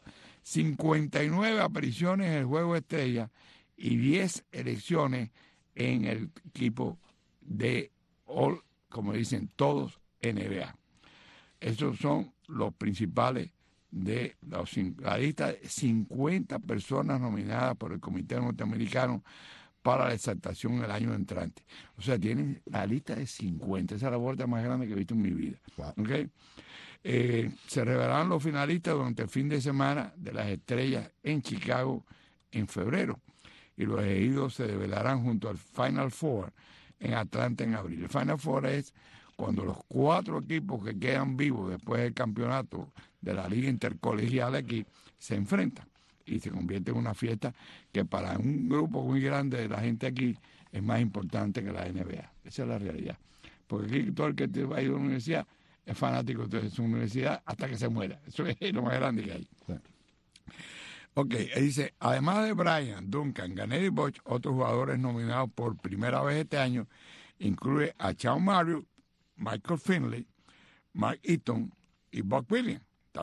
59 apariciones en el Juego Estrella y 10 elecciones en el equipo de All, como dicen todos, NBA. Esos son los principales de la lista de 50 personas nominadas por el Comité Norteamericano para la exaltación el año entrante. O sea, tienen la lista de 50. Esa es la boleta más grande que he visto en mi vida. Wow. ¿Okay? Se revelarán los finalistas durante el fin de semana de las estrellas en Chicago en febrero. Y los elegidos se develarán junto al Final Four en Atlanta en abril. El Final Four es cuando los 4 equipos que quedan vivos después del campeonato de la Liga Intercolegial aquí se enfrentan y se convierte en una fiesta que para un grupo muy grande de la gente aquí es más importante que la NBA. Esa es la realidad. Porque aquí todo el que va a ir a la universidad es fanático de su universidad hasta que se muera. Eso es lo más grande que hay. Sí. Ok, dice, además de Bryant, Duncan, Gennady Boch, otros jugadores nominados por primera vez este año incluye a Shawn Marion, Michael Finley, Mark Eaton y Buck Williams.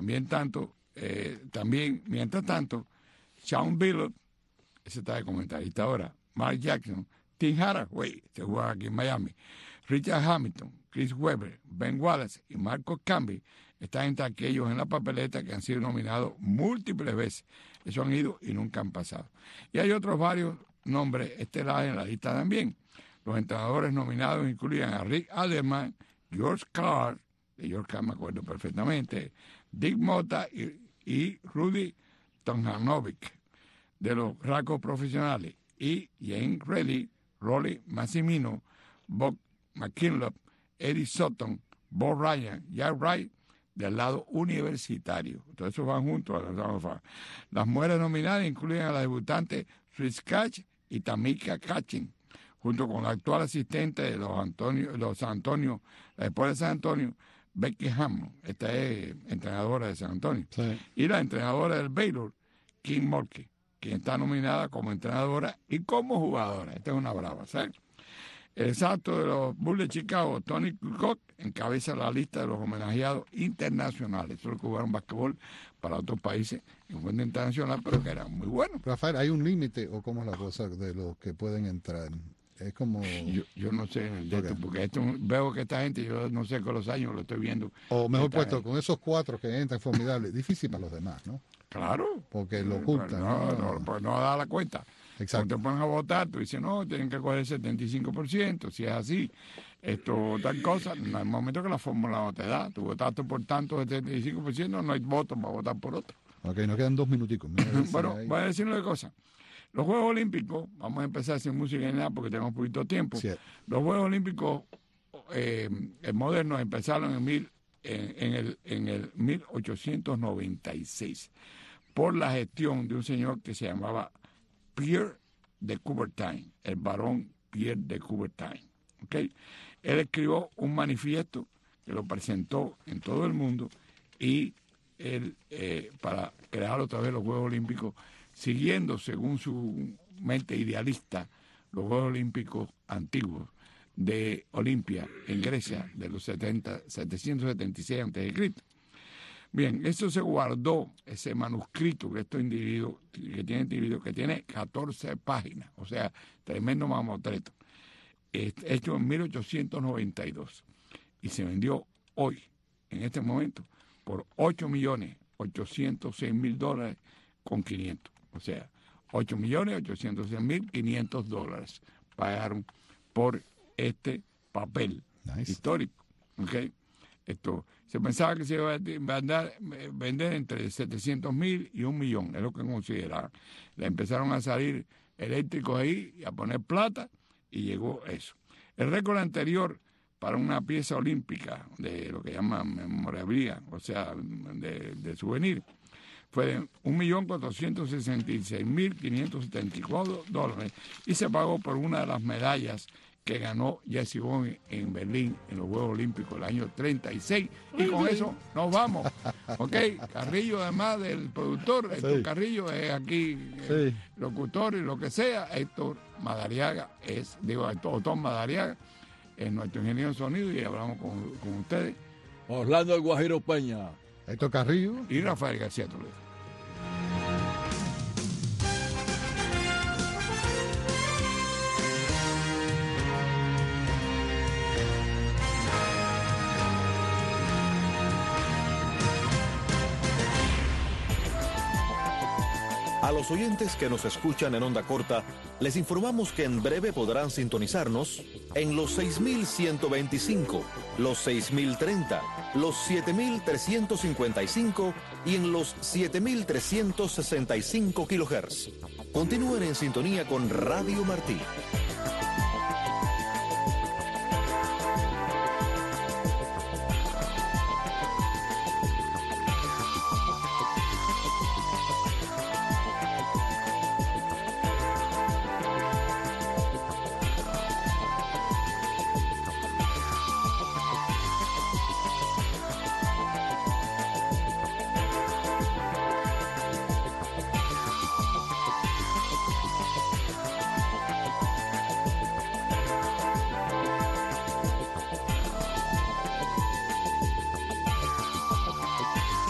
Mientras tanto, Sean Billot, ese está de comentarista ahora, Mark Jackson, Tim Hardaway, se juega aquí en Miami, Richard Hamilton, Chris Webber, Ben Wallace y Marcos Camby están entre aquellos en la papeleta que han sido nominados múltiples veces. Eso han ido y nunca han pasado. Y hay otros varios nombres estelares en la lista también. Los entrenadores nominados incluían a Rick Adelman, George Carr, de George Carr me acuerdo perfectamente, Dick Motta y Rudy Tomjanovic, de los Racos Profesionales, y Jane Reddy, Rolly Massimino, Bob McKinley, Eddie Sutton, Bob Ryan, Jack Wright, del lado universitario. Todos esos van juntos. Las mujeres nominadas incluyen a la debutante Swiss Catch y Tamika Catching, junto con la actual asistente de los San Antonio, la esposa de San Antonio, Becky Hammond. Esta es entrenadora de San Antonio. Sí. Y la entrenadora del Baylor, Kim Mulkey, quien está nominada como entrenadora y como jugadora. Esta es una brava, ¿sabes? El exacto de los Bulls de Chicago, Tony Kukoc, encabeza la lista de los homenajeados internacionales. Solo que jugaron basquetbol para otros países en cuenta internacional, pero que eran muy buenos. Rafael, ¿hay un límite o cómo es la cosa de los que pueden entrar? Es como... Yo no sé de esto, porque veo que esta gente, yo no sé con los años lo estoy viendo. O mejor puesto, con esos 4 que entran formidables, difícil para los demás, ¿no? Claro. Porque lo ocultan. Pues no da la cuenta. Exacto. Cuando te ponen a votar, tú dices, no, tienen que coger el 75%, si es así, tal cosa, no hay momento que la fórmula no te da, tú votaste por tanto el 75%, no hay votos para votar por otro. Ok, nos quedan 2 minuticos. Bueno, voy a decirle de cosas. Los Juegos Olímpicos, vamos a empezar sin música ni nada porque tenemos poquito tiempo. Sí. Los Juegos Olímpicos modernos empezaron en el 1896 por la gestión de un señor que se llamaba Pierre de Coubertin, el barón Pierre de Coubertin. ¿Okay? Él escribió un manifiesto que lo presentó en todo el mundo y él, para crear otra vez los Juegos Olímpicos, siguiendo, según su mente idealista, los Juegos Olímpicos antiguos de Olimpia en Grecia de los 776 a.C. Bien, eso se guardó, ese manuscrito que tiene 14 páginas, o sea, tremendo mamotreto, hecho en 1892, y se vendió hoy, en este momento, por $8.806.000 con 500, o sea, $8.806.500 pagaron por este papel histórico, ¿ok? Se pensaba que se iba a vender entre 700.000 y 1 millón, es lo que consideraban. Le empezaron a salir eléctricos ahí y a poner plata y llegó eso. El récord anterior para una pieza olímpica de lo que llaman memorabilia, o sea, de souvenir, fue de $1.466.574 y se pagó por una de las medallas que ganó Jesse Owens en Berlín en los Juegos Olímpicos el año 36. Y con eso nos vamos. Ok, Carrillo, además del productor, Héctor Carrillo es aquí locutor y lo que sea. Héctor Madariaga Tom Madariaga es nuestro ingeniero de sonido y hablamos con ustedes. Orlando el Guajiro Peña. Héctor Carrillo y Rafael García Toledo. A los oyentes que nos escuchan en onda corta, les informamos que en breve podrán sintonizarnos en los 6.125, los 6.030, los 7.355 y en los 7.365 kHz. Continúen en sintonía con Radio Martí.